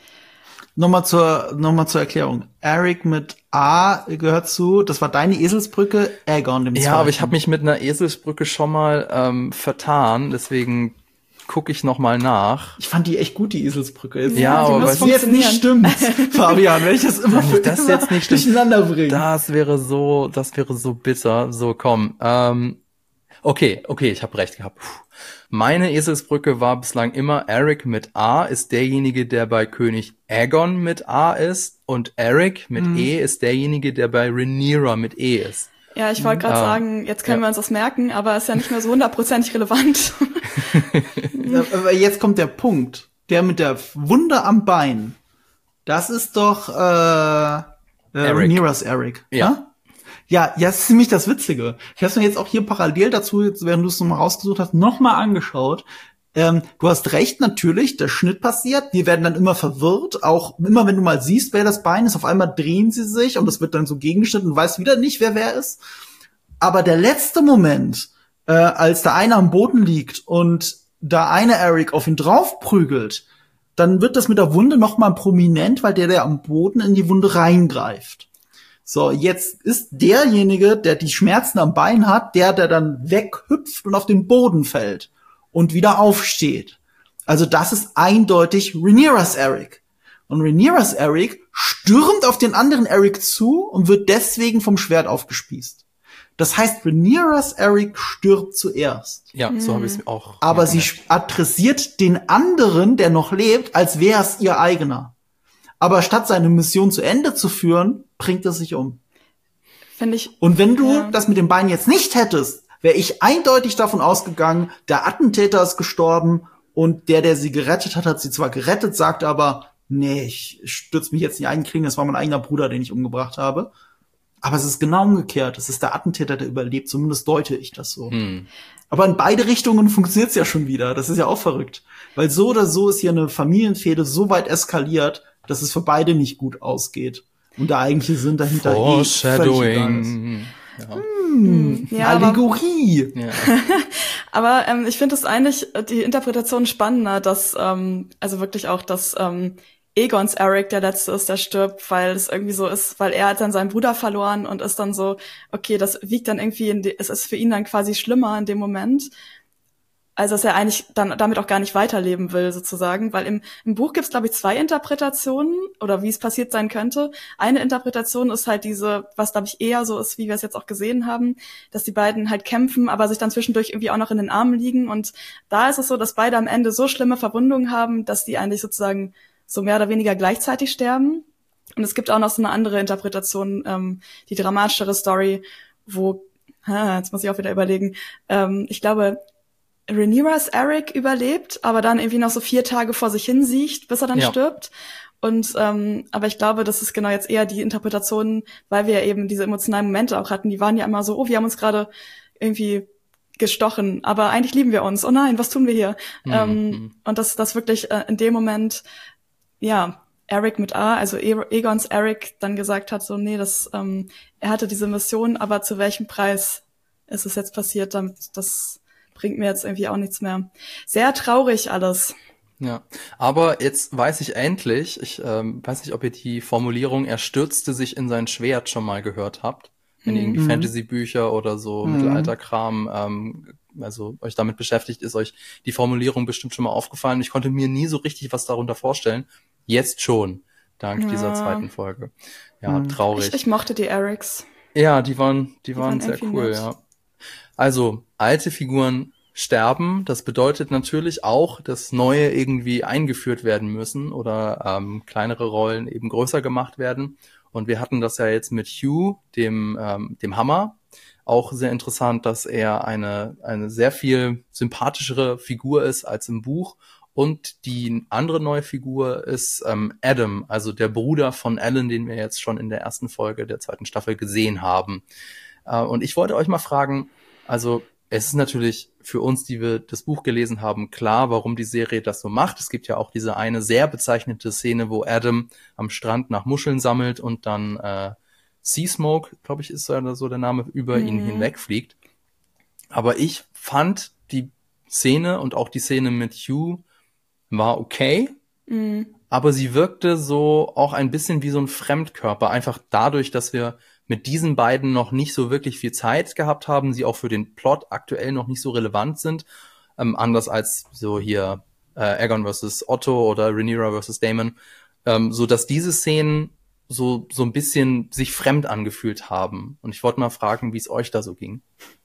Nochmal zur, nochmal zur Erklärung. Eric mit A gehört zu, das war deine Eselsbrücke, Aegon dem Zweiten. Ja, aber ich habe mich mit einer Eselsbrücke schon mal ähm, vertan, deswegen gucke ich noch mal nach. Ich fand die echt gut, die Eselsbrücke. Jetzt, ja, aber was jetzt nicht stimmt, Fabian, wenn ich das immer für das immer jetzt nicht durcheinander bringe. Das wäre so, das wäre so bitter. So, komm. Ähm, okay, okay, ich habe recht gehabt. Puh. Meine Eselsbrücke war bislang immer, Eric mit A ist derjenige, der bei König Aegon mit A ist, und Eric mit hm. E ist derjenige, der bei Rhaenyra mit E ist. Ja, ich wollte gerade ah, sagen, jetzt können ja. wir uns das merken, aber ist ja nicht mehr so hundertprozentig relevant. Aber jetzt kommt der Punkt. Der mit der Wunde am Bein. Das ist doch äh, äh Rhaenyras Eric. Ja. Ne? Ja, ja, das ist nämlich das Witzige. Ich habe es mir jetzt auch hier parallel dazu, jetzt, während du es nochmal rausgesucht hast, nochmal angeschaut. Ähm, du hast recht, natürlich, der Schnitt passiert. Wir werden dann immer verwirrt. Auch immer, wenn du mal siehst, wer das Bein ist, auf einmal drehen sie sich und es wird dann so gegengeschnitten und weiß wieder nicht, wer wer ist. Aber der letzte Moment, äh, als der eine am Boden liegt und da eine Eric auf ihn draufprügelt, dann wird das mit der Wunde nochmal prominent, weil der, der am Boden in die Wunde reingreift. So, jetzt ist derjenige, der die Schmerzen am Bein hat, der, der dann weghüpft und auf den Boden fällt und wieder aufsteht. Also das ist eindeutig Rhaenyras Eric. Und Rhaenyras Eric stürmt auf den anderen Eric zu und wird deswegen vom Schwert aufgespießt. Das heißt, Rhaenyras Eric stirbt zuerst. Ja, so habe ich es auch. Aber sie adressiert den anderen, der noch lebt, als wäre es ihr eigener. Aber statt seine Mission zu Ende zu führen, bringt er sich um. Finde ich. Und wenn du ja. das mit dem Bein jetzt nicht hättest, wäre ich eindeutig davon ausgegangen, der Attentäter ist gestorben und der, der sie gerettet hat, hat sie zwar gerettet, sagt aber, nee, ich stürze mich jetzt nicht einkriegen, das war mein eigener Bruder, den ich umgebracht habe. Aber es ist genau umgekehrt. Es ist der Attentäter, der überlebt. Zumindest deute ich das so. Hm. Aber in beide Richtungen funktioniert es ja schon wieder. Das ist ja auch verrückt. Weil so oder so ist hier eine Familienfehde so weit eskaliert, dass es für beide nicht gut ausgeht. Und der eigentliche Sinn dahinter eh völlig egal ist. Ja. Hm, ja, Allegorie. Aber, ja. aber ähm, ich finde es eigentlich die Interpretation spannender, dass ähm, also wirklich auch, dass ähm, Aegons Eric der Letzte ist, der stirbt, weil es irgendwie so ist, weil er hat dann seinen Bruder verloren und ist dann so, okay, das wiegt dann irgendwie, in die, es ist für ihn dann quasi schlimmer in dem Moment, als dass er eigentlich dann damit auch gar nicht weiterleben will, sozusagen, weil im, im Buch gibt's, glaube ich, zwei Interpretationen oder wie es passiert sein könnte. Eine Interpretation ist halt diese, was, glaube ich, eher so ist, wie wir es jetzt auch gesehen haben, dass die beiden halt kämpfen, aber sich dann zwischendurch irgendwie auch noch in den Armen liegen, und da ist es so, dass beide am Ende so schlimme Verwundungen haben, dass die eigentlich sozusagen so mehr oder weniger gleichzeitig sterben. Und es gibt auch noch so eine andere Interpretation, ähm, die dramatischere Story, wo, ha, jetzt muss ich auch wieder überlegen, ähm, ich glaube, Rhaenyras Eric überlebt, aber dann irgendwie noch so vier Tage vor sich hin siecht, bis er dann ja. stirbt. Und ähm, aber ich glaube, das ist genau jetzt eher die Interpretation, weil wir ja eben diese emotionalen Momente auch hatten. Die waren ja immer so, oh, wir haben uns gerade irgendwie gestochen, aber eigentlich lieben wir uns. Oh nein, was tun wir hier? Mhm. Ähm, und dass das wirklich äh, in dem Moment, ja, Eric mit A, also Aegons Eric, dann gesagt hat, so, nee, das, ähm, er hatte diese Mission, aber zu welchem Preis ist es jetzt passiert? Damit, das bringt mir jetzt irgendwie auch nichts mehr. Sehr traurig alles. Ja, aber jetzt weiß ich endlich, ich ähm, weiß nicht, ob ihr die Formulierung, er stürzte sich in sein Schwert schon mal gehört habt. Wenn ihr irgendwie mhm. Fantasy-Bücher oder so mhm. Mittelalterkram, ähm, also euch damit beschäftigt, ist euch die Formulierung bestimmt schon mal aufgefallen. Ich konnte mir nie so richtig was darunter vorstellen. Jetzt schon, dank ja. dieser zweiten Folge. Ja, mhm. traurig. Ich, ich mochte die Erics. Ja, die waren, die, die waren, waren sehr cool, nett. Ja. Also, alte Figuren sterben, das bedeutet natürlich auch, dass neue irgendwie eingeführt werden müssen oder ähm, kleinere Rollen eben größer gemacht werden. Und wir hatten das ja jetzt mit Hugh, dem ähm, dem Hammer, auch sehr interessant, dass er eine eine sehr viel sympathischere Figur ist als im Buch. Und die andere neue Figur ist ähm, Adam, also der Bruder von Alan, den wir jetzt schon in der ersten Folge der zweiten Staffel gesehen haben. Äh, und ich wollte euch mal fragen, also es ist natürlich für uns, die wir das Buch gelesen haben, klar, warum die Serie das so macht. Es gibt ja auch diese eine sehr bezeichnete Szene, wo Adam am Strand nach Muscheln sammelt und dann äh, Sea Smoke, glaube ich, ist so der Name, über mhm. ihn hinwegfliegt. Aber ich fand die Szene und auch die Szene mit Hugh war okay, mhm. aber sie wirkte so auch ein bisschen wie so ein Fremdkörper, einfach dadurch, dass wir mit diesen beiden noch nicht so wirklich viel Zeit gehabt haben, sie auch für den Plot aktuell noch nicht so relevant sind. ähm, anders als so hier äh, Aegon versus Otto oder Rhaenyra versus Daemon, ähm, so dass diese Szenen so so ein bisschen sich fremd angefühlt haben. Und ich wollte mal fragen, wie es euch da so ging.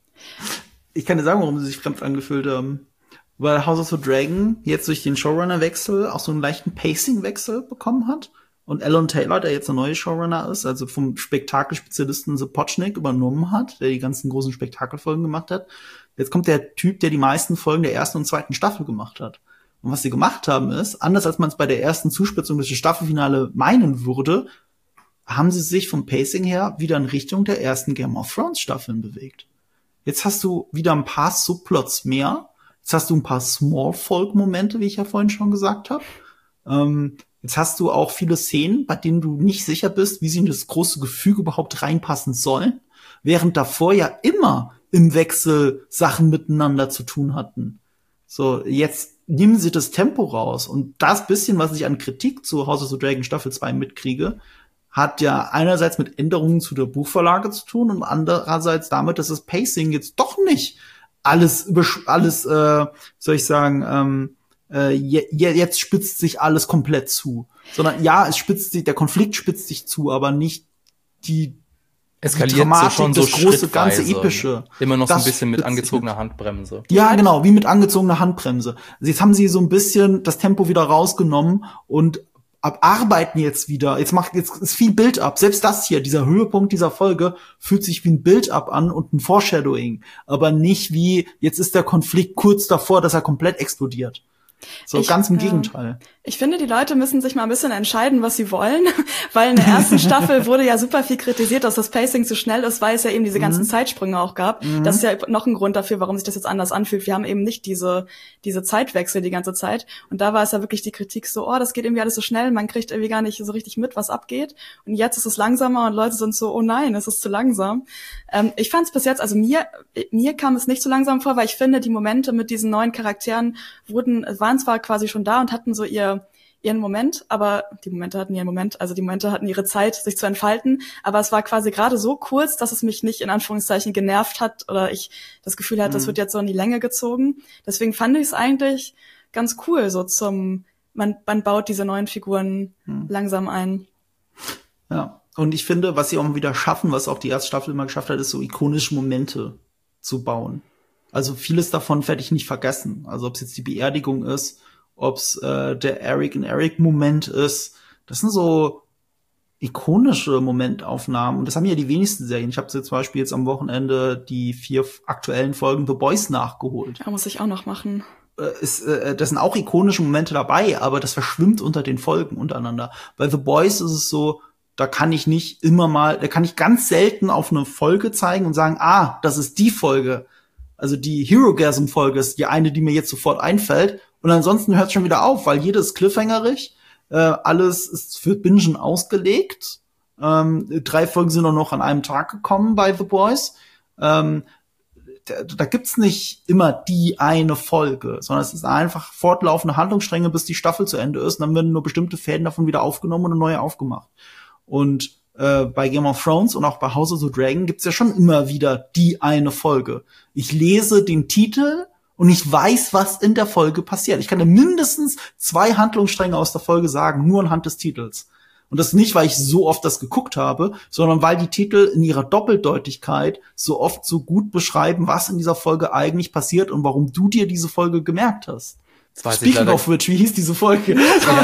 Ich kann dir sagen, warum sie sich fremd angefühlt haben. Weil House of the Dragon jetzt durch den Showrunner-Wechsel auch so einen leichten Pacing-Wechsel bekommen hat. Und Alan Taylor, der jetzt der neue Showrunner ist, also vom Spektakelspezialisten Sapochnik übernommen hat, der die ganzen großen Spektakelfolgen gemacht hat. Jetzt kommt der Typ, der die meisten Folgen der ersten und zweiten Staffel gemacht hat. Und was sie gemacht haben ist, anders als man es bei der ersten Zuspitzung des Staffelfinale meinen würde, haben sie sich vom Pacing her wieder in Richtung der ersten Game of Thrones Staffeln bewegt. Jetzt hast du wieder ein paar Subplots mehr. Jetzt hast du ein paar Small-Folk-Momente, wie ich ja vorhin schon gesagt habe. Ähm, jetzt hast du auch viele Szenen, bei denen du nicht sicher bist, wie sie in das große Gefüge überhaupt reinpassen sollen. Während davor ja immer im Wechsel Sachen miteinander zu tun hatten. So, jetzt nehmen sie das Tempo raus. Und das bisschen, was ich an Kritik zu House of the Dragon Staffel zwei mitkriege, hat ja einerseits mit Änderungen zu der Buchvorlage zu tun und andererseits damit, dass das Pacing jetzt doch nicht alles, alles, äh, soll ich sagen, ähm, äh, je, jetzt spitzt sich alles komplett zu. Sondern ja, es spitzt sich, der Konflikt spitzt sich zu, aber nicht die eskaliert die Dramatik, so schon das so große, ganze Epische. Immer noch so ein Das bisschen mit spitzt angezogener sich. Handbremse. Ja, genau, wie mit angezogener Handbremse. Also jetzt haben sie so ein bisschen das Tempo wieder rausgenommen und ab arbeiten jetzt wieder. Jetzt macht jetzt ist viel Build-up. Selbst das hier, dieser Höhepunkt dieser Folge, fühlt sich wie ein Build-up an und ein Foreshadowing, aber nicht wie jetzt ist der Konflikt kurz davor, dass er komplett explodiert. So ich, ganz im äh, Gegenteil. Ich finde, die Leute müssen sich mal ein bisschen entscheiden, was sie wollen, weil in der ersten Staffel wurde ja super viel kritisiert, dass das Pacing zu schnell ist, weil es ja eben diese ganzen Mhm. Zeitsprünge auch gab. Mhm. Das ist ja noch ein Grund dafür, warum sich das jetzt anders anfühlt. Wir haben eben nicht diese diese Zeitwechsel die ganze Zeit. Und da war es ja wirklich die Kritik so, oh, das geht irgendwie alles so schnell, man kriegt irgendwie gar nicht so richtig mit, was abgeht. Und jetzt ist es langsamer und Leute sind so, oh nein, es ist zu langsam. Ähm, ich fand es bis jetzt, also mir mir kam es nicht so langsam vor, weil ich finde, die Momente mit diesen neuen Charakteren wurden, waren zwar quasi schon da und hatten so ihr ihren Moment, aber die Momente hatten ihren Moment, also die Momente hatten ihre Zeit, sich zu entfalten, aber es war quasi gerade so kurz, dass es mich nicht in Anführungszeichen genervt hat oder ich das Gefühl hatte, Mhm. das wird jetzt so in die Länge gezogen. Deswegen fand ich es eigentlich ganz cool, so zum, man, man baut diese neuen Figuren Mhm. langsam ein. Ja. Und ich finde, was sie auch mal wieder schaffen, was auch die erste Staffel immer geschafft hat, ist so ikonische Momente zu bauen. Also vieles davon werde ich nicht vergessen. Also ob es jetzt die Beerdigung ist, ob es äh, der Eric and Eric Moment ist. Das sind so ikonische Momentaufnahmen. Und das haben ja die wenigsten Serien. Ich habe zum Beispiel jetzt am Wochenende die vier aktuellen Folgen The Boys nachgeholt. Ja, muss ich auch noch machen. Äh, ist, äh, das sind auch ikonische Momente dabei, aber das verschwimmt unter den Folgen untereinander. Bei The Boys ist es so, da kann ich nicht immer mal, da kann ich ganz selten auf eine Folge zeigen und sagen, ah, das ist die Folge. Also die Herogasm-Folge ist die eine, die mir jetzt sofort einfällt. Und ansonsten hört es schon wieder auf, weil jedes cliffhangerig, äh, alles ist für Bingen ausgelegt. Ähm, drei Folgen sind auch noch an einem Tag gekommen bei The Boys. Ähm, da, da gibt's nicht immer die eine Folge, sondern es ist einfach fortlaufende Handlungsstränge, bis die Staffel zu Ende ist. Und dann werden nur bestimmte Fäden davon wieder aufgenommen und eine neue aufgemacht. Und äh, bei Game of Thrones und auch bei House of the Dragon gibt's ja schon immer wieder die eine Folge. Ich lese den Titel und ich weiß, was in der Folge passiert. Ich kann dir mindestens zwei Handlungsstränge aus der Folge sagen, nur anhand des Titels. Und das nicht, weil ich so oft das geguckt habe, sondern weil die Titel in ihrer Doppeldeutigkeit so oft so gut beschreiben, was in dieser Folge eigentlich passiert und warum du dir diese Folge gemerkt hast. Das weiß ich Speaking leider- of which, wie hieß diese Folge?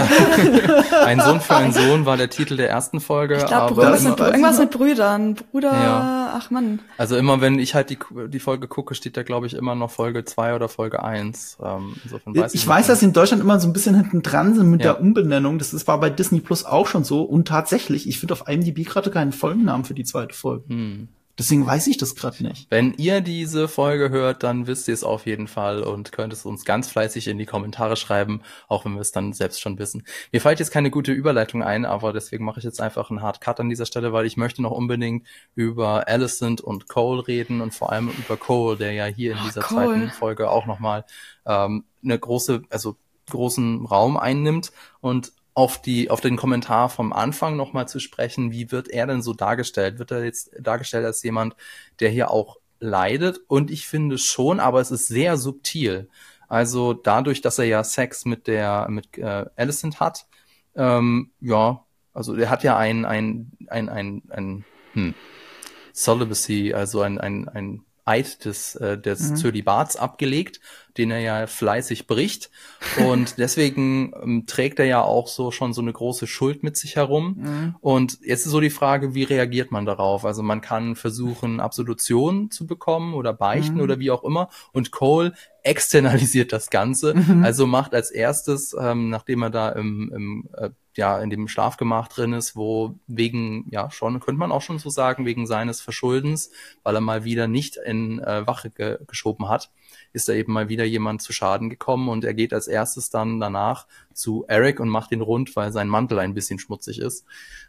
Ein Sohn für einen Sohn war der Titel der ersten Folge. Ich glaube, aber irgendwas, immer- mit, irgendwas mit Brüdern. Bruder, Ja. ach Mann. Also immer, wenn ich halt die, die Folge gucke, steht da, glaube ich, immer noch Folge zwei oder Folge eins. Ähm, insofern weiß Ich ich weiß, nicht. dass sie in Deutschland immer so ein bisschen hinten dran sind mit Ja. der Umbenennung. Das ist, war bei Disney Plus auch schon so. Und tatsächlich, ich finde auf IMDb gerade keinen Folgennamen für die zweite Folge. Hm. Deswegen weiß ich das gerade nicht. Wenn ihr diese Folge hört, dann wisst ihr es auf jeden Fall und könnt es uns ganz fleißig in die Kommentare schreiben, auch wenn wir es dann selbst schon wissen. Mir fällt jetzt keine gute Überleitung ein, aber deswegen mache ich jetzt einfach einen Hard Cut an dieser Stelle, weil ich möchte noch unbedingt über Alicent und Cole reden und vor allem über Cole, der ja hier in Oh, dieser Cole. zweiten Folge auch nochmal ähm, eine große, also großen Raum einnimmt und auf die, auf den Kommentar vom Anfang nochmal zu sprechen, wie wird er denn so dargestellt? Wird er jetzt dargestellt als jemand, der hier auch leidet? Und ich finde schon, aber es ist sehr subtil. Also dadurch, dass er ja Sex mit der mit äh, Alicent hat, ähm, ja, also er hat ja ein ein ein ein, ein hm, Celibacy, also ein ein ein Eid des äh, des mhm. Zölibats abgelegt, den er ja fleißig bricht, und deswegen ähm, trägt er ja auch so schon so eine große Schuld mit sich herum. Mhm. Und jetzt ist so die Frage, wie reagiert man darauf? Also man kann versuchen, Absolution zu bekommen oder beichten mhm. oder wie auch immer, und Cole externalisiert das Ganze, mhm. also macht als erstes, ähm, nachdem er da im, im äh, ja in dem Schlafgemach drin ist, wo wegen, ja schon, könnte man auch schon so sagen, wegen seines Verschuldens, weil er mal wieder nicht in äh, Wache ge- geschoben hat, ist da eben mal wieder jemand zu Schaden gekommen, und er geht als erstes dann danach zu Eric und macht ihn rund, weil sein Mantel ein bisschen schmutzig ist.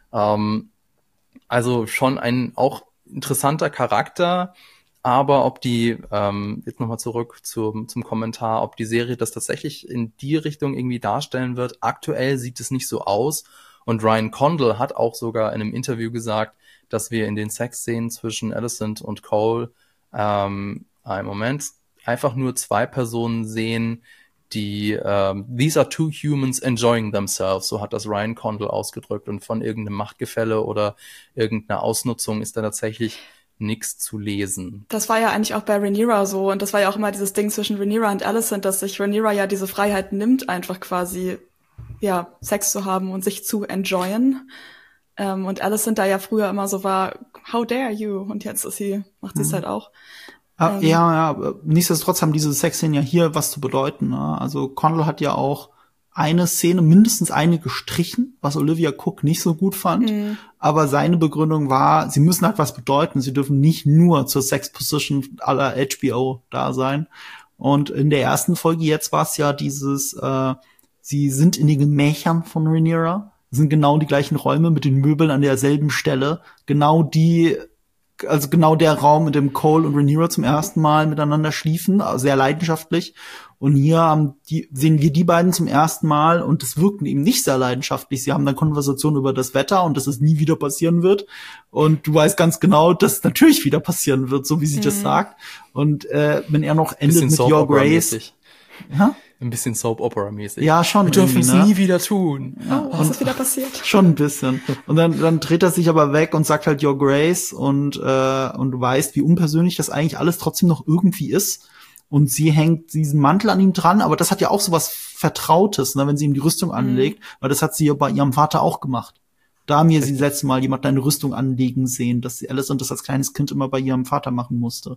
Ähm, also schon ein auch interessanter Charakter, aber ob die, ähm, jetzt nochmal zurück zum, zum Kommentar, ob die Serie das tatsächlich in die Richtung irgendwie darstellen wird, aktuell sieht es nicht so aus, und Ryan Condal hat auch sogar in einem Interview gesagt, dass wir in den Sexszenen zwischen Alicent und Cole, ähm, einen Moment, einfach nur zwei Personen sehen, die ähm, these are two humans enjoying themselves, so hat das Ryan Condal ausgedrückt, und von irgendeinem Machtgefälle oder irgendeiner Ausnutzung ist da tatsächlich nichts zu lesen. Das war ja eigentlich auch bei Rhaenyra so, und das war ja auch immer dieses Ding zwischen Rhaenyra und Alicent, dass sich Rhaenyra ja diese Freiheit nimmt, einfach quasi ja Sex zu haben und sich zu enjoyen. Ähm, und Alicent da ja früher immer so war, how dare you? Und jetzt ist sie, macht sie es mhm. halt auch. Ah, ähm, ja, ja, nichtsdestotrotz haben diese Sexszenen ja hier was zu bedeuten. Ne? Also Condal hat ja auch eine Szene, mindestens eine gestrichen, was Olivia Cook nicht so gut fand. Mhm. Aber seine Begründung war, sie müssen halt was bedeuten. Sie dürfen nicht nur zur Sex-Position aller H B O da sein. Und in der ersten Folge jetzt war es ja dieses, äh, sie sind in den Gemächern von Rhaenyra. Das sind genau die gleichen Räume mit den Möbeln an derselben Stelle. Genau die, also genau der Raum, in dem Cole und Rhaenyra zum ersten Mal miteinander schliefen, sehr leidenschaftlich. Und hier haben die, sehen wir die beiden zum ersten Mal, und das wirkten eben nicht sehr leidenschaftlich. Sie haben dann Konversationen über das Wetter und dass es nie wieder passieren wird. Und du weißt ganz genau, dass es natürlich wieder passieren wird, so wie sie mhm. das sagt. Und äh, wenn er noch endet mit Your Grace. Ja? Ein bisschen Soap-Opera-mäßig. Ja, schon. Wir dürfen es ne? nie wieder tun. Ja, oh, was ist wieder passiert? Schon ein bisschen. Und dann, dann dreht er sich aber weg und sagt halt Your Grace, und, äh, und du weißt, wie unpersönlich das eigentlich alles trotzdem noch irgendwie ist. Und sie hängt diesen Mantel an ihm dran, aber das hat ja auch so was Vertrautes, ne, wenn sie ihm die Rüstung anlegt, mhm. weil das hat sie ja bei ihrem Vater auch gemacht. Da haben wir sie das letzte Mal jemand eine Rüstung anlegen sehen, dass sie Alicent das als kleines Kind immer bei ihrem Vater machen musste.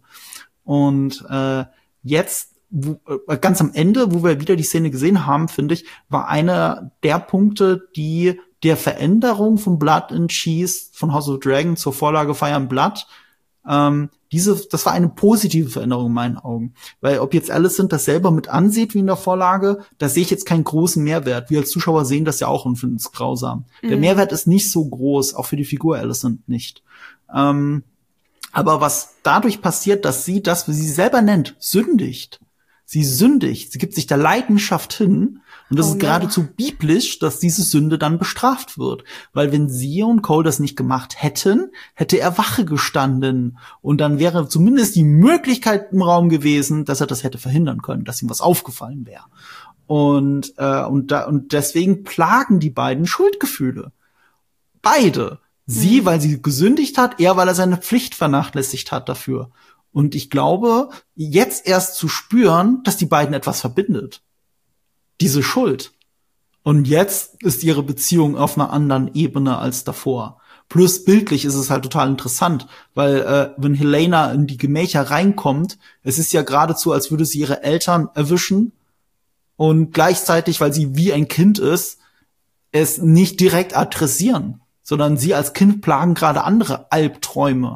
Und äh, jetzt, wo, äh, ganz am Ende, wo wir wieder die Szene gesehen haben, finde ich, war einer der Punkte, die der Veränderung von Blood and Cheese von House of Dragon zur Vorlage Fire and Blood, ähm, diese, das war eine positive Veränderung in meinen Augen. Weil ob jetzt Alicent das selber mit ansieht wie in der Vorlage, da sehe ich jetzt keinen großen Mehrwert. Wir als Zuschauer sehen das ja auch und finden es grausam. Mhm. Der Mehrwert ist nicht so groß, auch für die Figur Alicent nicht. Ähm, aber was dadurch passiert, dass sie das, wie sie selber nennt, sündigt. Sie sündigt, sie gibt sich der Leidenschaft hin. Und das oh, ist geradezu ja. biblisch, dass diese Sünde dann bestraft wird. Weil wenn sie und Cole das nicht gemacht hätten, hätte er Wache gestanden. Und dann wäre zumindest die Möglichkeit im Raum gewesen, dass er das hätte verhindern können, dass ihm was aufgefallen wäre. Und, äh, und, da, und deswegen plagen die beiden Schuldgefühle. Beide. Sie, mhm. weil sie gesündigt hat, er, weil er seine Pflicht vernachlässigt hat dafür. Und ich glaube, jetzt erst zu spüren, dass die beiden etwas verbindet. Diese Schuld. Und jetzt ist ihre Beziehung auf einer anderen Ebene als davor. Plus bildlich ist es halt total interessant, weil äh, wenn Helena in die Gemächer reinkommt, es ist ja geradezu, als würde sie ihre Eltern erwischen und gleichzeitig, weil sie wie ein Kind ist, es nicht direkt adressieren, sondern sie als Kind plagen gerade andere Albträume.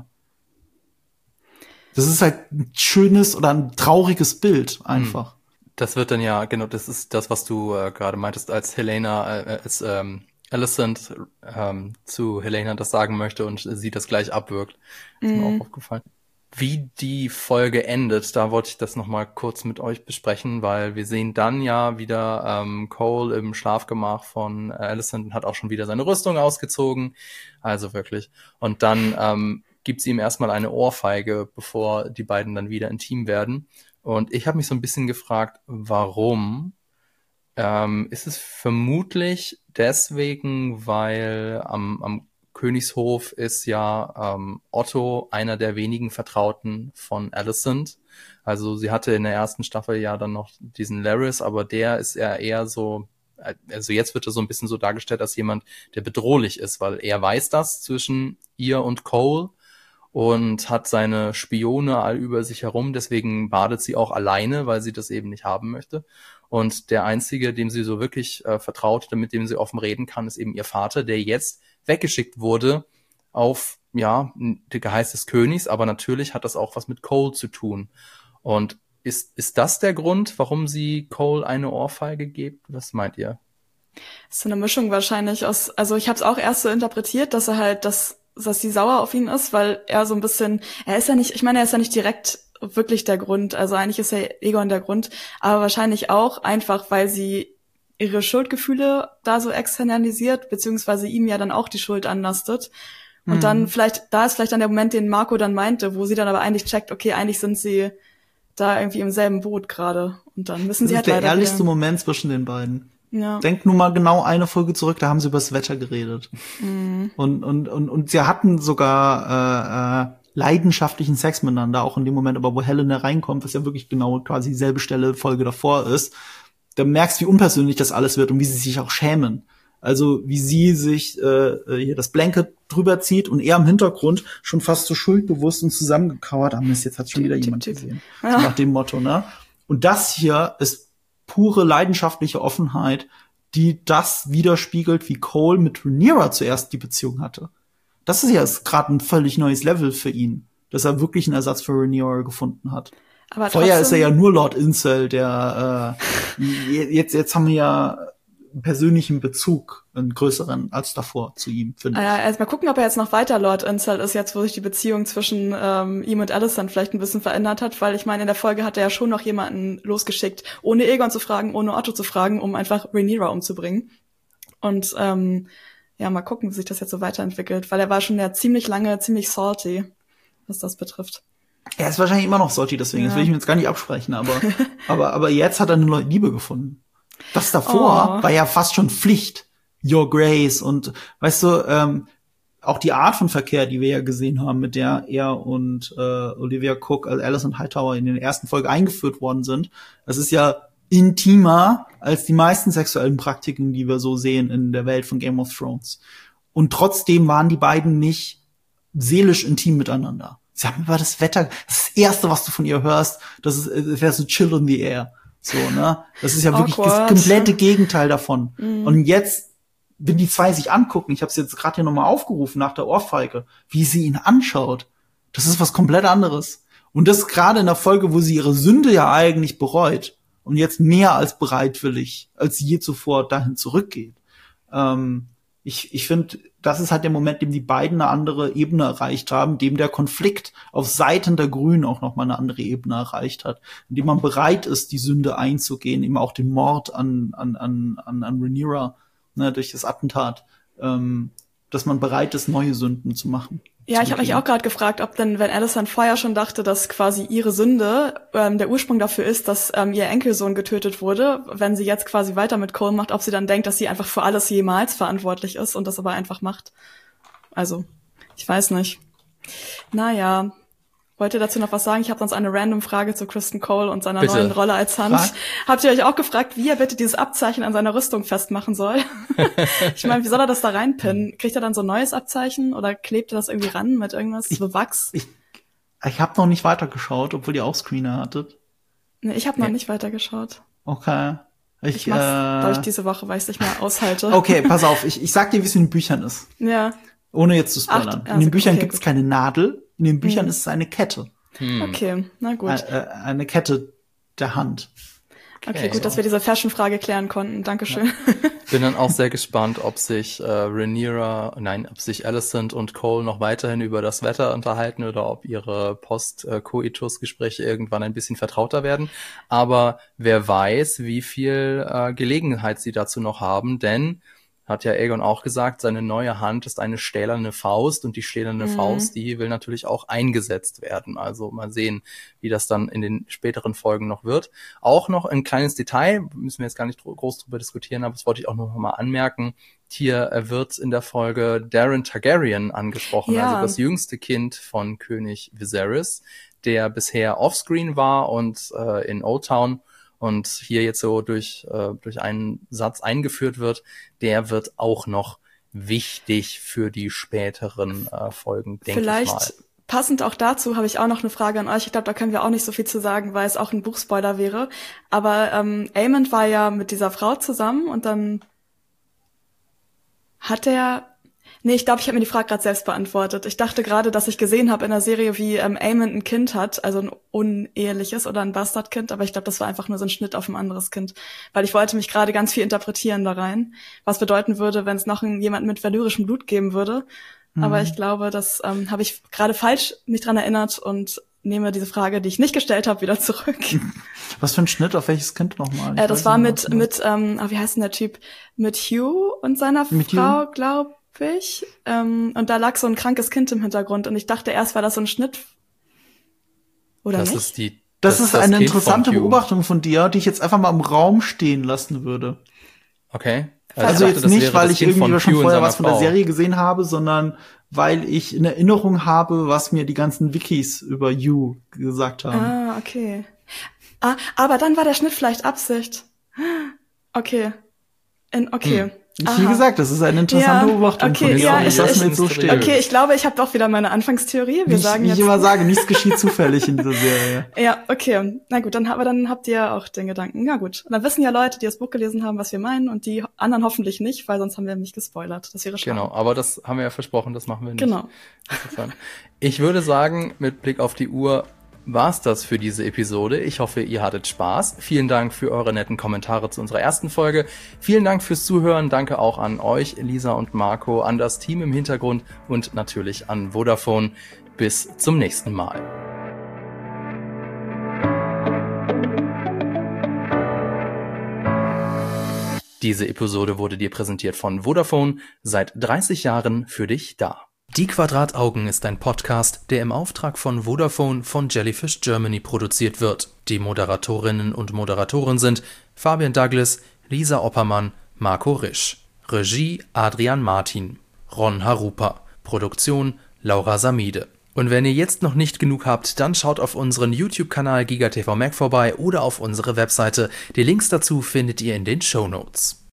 Das ist halt ein schönes oder ein trauriges Bild einfach. Hm. Das wird dann ja, genau, das ist das, was du äh, gerade meintest, als Helena, äh, als ähm, Alicent ähm, zu Helena das sagen möchte und sie das gleich abwirkt. Das ist mhm. mir auch aufgefallen. Wie die Folge endet, da wollte ich das nochmal kurz mit euch besprechen, weil wir sehen dann ja wieder ähm, Cole im Schlafgemach von äh, Alicent und hat auch schon wieder seine Rüstung ausgezogen. Also wirklich. Und dann ähm, gibt sie ihm erstmal eine Ohrfeige, bevor die beiden dann wieder intim werden. Und ich habe mich so ein bisschen gefragt, warum? Ähm, ist es vermutlich deswegen, weil am, am Königshof ist ja ähm, Otto einer der wenigen Vertrauten von Alicent. Also sie hatte in der ersten Staffel ja dann noch diesen Larys, aber der ist ja eher so, also jetzt wird er so ein bisschen so dargestellt als jemand, der bedrohlich ist, weil er weiß das zwischen ihr und Cole und hat seine Spione all über sich herum, deswegen badet sie auch alleine, weil sie das eben nicht haben möchte. Und der Einzige, dem sie so wirklich äh, vertraut, mit dem sie offen reden kann, ist eben ihr Vater, der jetzt weggeschickt wurde auf, ja, der Geheiß des Königs, aber natürlich hat das auch was mit Cole zu tun. Und ist, ist das der Grund, warum sie Cole eine Ohrfeige gibt? Was meint ihr? Das ist so eine Mischung wahrscheinlich aus, also ich habe es auch erst so interpretiert, dass er halt, dass, dass sie sauer auf ihn ist, weil er so ein bisschen, er ist ja nicht, ich meine, er ist ja nicht direkt wirklich der Grund, also eigentlich ist ja Aegon der Grund, aber wahrscheinlich auch einfach, weil sie ihre Schuldgefühle da so externalisiert, beziehungsweise ihm ja dann auch die Schuld anlastet. Und mhm. dann vielleicht, da ist vielleicht dann der Moment, den Marco dann meinte, wo sie dann aber eigentlich checkt, okay, eigentlich sind sie da irgendwie im selben Boot gerade. Und dann müssen das sie halt leider. Das ist leider der ehrlichste wieder. Moment zwischen den beiden. Ja. Denk nur mal genau eine Folge zurück, da haben sie über das Wetter geredet. Mhm. Und, und, und, und sie hatten sogar äh, äh, leidenschaftlichen Sex miteinander, auch in dem Moment, aber wo Helena reinkommt, was ja wirklich genau quasi dieselbe Stelle Folge davor ist, da merkst du, wie unpersönlich das alles wird und wie sie sich auch schämen. Also wie sie sich äh, hier das Blanket drüber zieht und er im Hintergrund schon fast so schuldbewusst und zusammengekauert. Ah, Mist, jetzt hat schon wieder jemand gesehen. Ja. So nach dem Motto, ne? Und das hier ist pure leidenschaftliche Offenheit, die das widerspiegelt, wie Cole mit Rhaenyra zuerst die Beziehung hatte. Das ist ja gerade ein völlig neues Level für ihn, dass er wirklich einen Ersatz für Rhaenyra gefunden hat. Aber vorher ist er ja nur Lord Incel, der äh, jetzt jetzt haben wir ja einen persönlichen Bezug, einen größeren als davor zu ihm, finde ich. Ja, also mal gucken, ob er jetzt noch weiter Lord Incel ist, jetzt wo sich die Beziehung zwischen ähm, ihm und Alicent vielleicht ein bisschen verändert hat, weil ich meine, in der Folge hat er ja schon noch jemanden losgeschickt, ohne Aegon zu fragen, ohne Otto zu fragen, um einfach Rhaenyra umzubringen. Und ähm, ja, mal gucken, wie sich das jetzt so weiterentwickelt, weil er war schon ja ziemlich lange, ziemlich salty, was das betrifft. Er ist wahrscheinlich immer noch salty, deswegen, ja. Das will ich mir jetzt gar nicht absprechen, aber, aber, aber jetzt hat er eine neue Liebe gefunden. Das davor oh. war ja fast schon Pflicht. Your Grace und, weißt du, ähm, auch die Art von Verkehr, die wir ja gesehen haben, mit der er und äh, Olivia Cook, also Alicent Hightower in der ersten Folge eingeführt worden sind, das ist ja intimer als die meisten sexuellen Praktiken, die wir so sehen in der Welt von Game of Thrones. Und trotzdem waren die beiden nicht seelisch intim miteinander. Sie haben über das Wetter, das, das Erste, was du von ihr hörst, das ist, das wäre so chill in the air. So, ne? Das ist ja wirklich Awkward. Das komplette Gegenteil davon. Mhm. Und jetzt, wenn die zwei sich angucken, ich habe es jetzt gerade hier nochmal aufgerufen nach der Ohrfeige, wie sie ihn anschaut, das ist was komplett anderes. Und das gerade in der Folge, wo sie ihre Sünde ja eigentlich bereut und jetzt mehr als bereitwillig, als je zuvor dahin zurückgeht. Ähm, ich ich finde, das ist halt der Moment, in dem die beiden eine andere Ebene erreicht haben, dem der Konflikt auf Seiten der Grünen auch noch mal eine andere Ebene erreicht hat, in dem man bereit ist, die Sünde einzugehen, eben auch den Mord an an an an, an Rhaenyra, ne, durch das Attentat, ähm, dass man bereit ist, neue Sünden zu machen. Ja, ich habe mich auch gerade gefragt, ob denn, wenn Alicent vorher schon dachte, dass quasi ihre Sünde ähm, der Ursprung dafür ist, dass ähm, ihr Enkelsohn getötet wurde, wenn sie jetzt quasi weiter mit Cole macht, ob sie dann denkt, dass sie einfach für alles jemals verantwortlich ist und das aber einfach macht. Also, ich weiß nicht. Naja, wollt ihr dazu noch was sagen? Ich habe sonst eine random Frage zu Criston Cole und seiner Bitte. neuen Rolle als Hand. Frag. Habt ihr euch auch gefragt, wie er bitte dieses Abzeichen an seiner Rüstung festmachen soll? Ich meine, wie soll er das da reinpinnen? Kriegt er dann so ein neues Abzeichen oder klebt er das irgendwie ran mit irgendwas, Ich- so Wachs? Ich ich habe noch nicht weitergeschaut, obwohl ihr auch Screener hattet. Nee, ich habe noch Ja. nicht weitergeschaut. Okay. Ich, Ich mach's, glaube ich, äh, diese Woche, weil ich es nicht mehr aushalte. okay, pass auf, ich, ich sag dir, wie es in den Büchern ist. Ja, Ohne jetzt zu spoilern. Ach, in also, den Büchern okay, gibt es gut. keine Nadel, in den Büchern Hm. ist es eine Kette. Hm. okay, na gut. Äh, äh, eine Kette der Hand. Okay, gut, dass wir diese Fashion-Frage klären konnten. Dankeschön. Bin dann auch sehr gespannt, ob sich äh, Rhaenyra, nein, ob sich Alicent und Cole noch weiterhin über das Wetter unterhalten oder ob ihre Post-Coitus-Gespräche irgendwann ein bisschen vertrauter werden. Aber wer weiß, wie viel äh, Gelegenheit sie dazu noch haben, denn hat ja Aegon auch gesagt, seine neue Hand ist eine stählerne Faust und die stählerne mhm. Faust, die will natürlich auch eingesetzt werden. Also mal sehen, wie das dann in den späteren Folgen noch wird. Auch noch ein kleines Detail, müssen wir jetzt gar nicht groß drüber diskutieren, aber das wollte ich auch noch mal anmerken. Hier wird in der Folge Daeron Targaryen angesprochen, ja. also das jüngste Kind von König Viserys, der bisher offscreen war und äh, in Old Town und hier jetzt so durch äh, durch einen Satz eingeführt wird, der wird auch noch wichtig für die späteren äh, Folgen, denke ich mal. Vielleicht passend auch dazu habe ich auch noch eine Frage an euch. Ich glaube, da können wir auch nicht so viel zu sagen, weil es auch ein Buchspoiler wäre. Aber ähm, Aemond war ja mit dieser Frau zusammen und dann hat er... Nee, ich glaube, ich habe mir die Frage gerade selbst beantwortet. Ich dachte gerade, dass ich gesehen habe in der Serie, wie ähm, Aemond ein Kind hat, also ein uneheliches oder ein Bastardkind, aber ich glaube, das war einfach nur so ein Schnitt auf ein anderes Kind, weil ich wollte mich gerade ganz viel interpretieren da rein, was bedeuten würde, wenn es noch einen, jemanden mit valyrischem Blut geben würde. Mhm. Aber ich glaube, das ähm, habe ich gerade falsch mich dran erinnert und nehme diese Frage, die ich nicht gestellt habe, wieder zurück. Was für ein Schnitt, auf welches Kind nochmal? Äh, das war mit, mit ähm, oh, wie heißt denn der Typ? Mit Hugh und seiner mit Frau, glaube ich. Ähm, und da lag so ein krankes Kind im Hintergrund und ich dachte erst, war das so ein Schnitt. Oder das nicht? Ist die, das, das ist das eine kind interessante Beobachtung von dir, die ich jetzt einfach mal im Raum stehen lassen würde. Okay. Also, also dachte, jetzt nicht, weil ich irgendwie schon vorher was von der Serie gesehen habe, sondern weil ich in Erinnerung habe, was mir die ganzen Wikis über You gesagt haben. Ah, okay. Ah, aber dann war der Schnitt vielleicht Absicht. Okay. In, okay. Hm. Aha. Wie gesagt, das ist eine interessante ja, Beobachtung okay, von dir. Ja, ich, das ich, jetzt so steht. Okay, ich glaube, ich habe doch wieder meine Anfangstheorie. Wir wie sagen ich, wie jetzt ich immer sage, nichts geschieht zufällig in dieser Serie. Ja, okay. Na gut, dann, aber dann habt ihr auch den Gedanken. Na gut. Und dann wissen ja Leute, die das Buch gelesen haben, was wir meinen und die anderen hoffentlich nicht, weil sonst haben wir nicht gespoilert. Das wäre schade. Genau, aber das haben wir ja versprochen, das machen wir nicht. Genau. Ich würde sagen, mit Blick auf die Uhr war's das für diese Episode. Ich hoffe, ihr hattet Spaß. Vielen Dank für eure netten Kommentare zu unserer ersten Folge. Vielen Dank fürs Zuhören. Danke auch an euch, Lisa und Marco, an das Team im Hintergrund und natürlich an Vodafone. Bis zum nächsten Mal. Diese Episode wurde dir präsentiert von Vodafone. Seit dreißig Jahren für dich da. Die Quadrataugen ist ein Podcast, der im Auftrag von Vodafone von Jellyfish Germany produziert wird. Die Moderatorinnen und Moderatoren sind Fabian Douglas, Lisa Oppermann, Marco Risch. Regie Adrian Martin, Ron Harupa. Produktion Laura Samide. Und wenn ihr jetzt noch nicht genug habt, dann schaut auf unseren YouTube-Kanal GigaTV Mac vorbei oder auf unsere Webseite. Die Links dazu findet ihr in den Shownotes.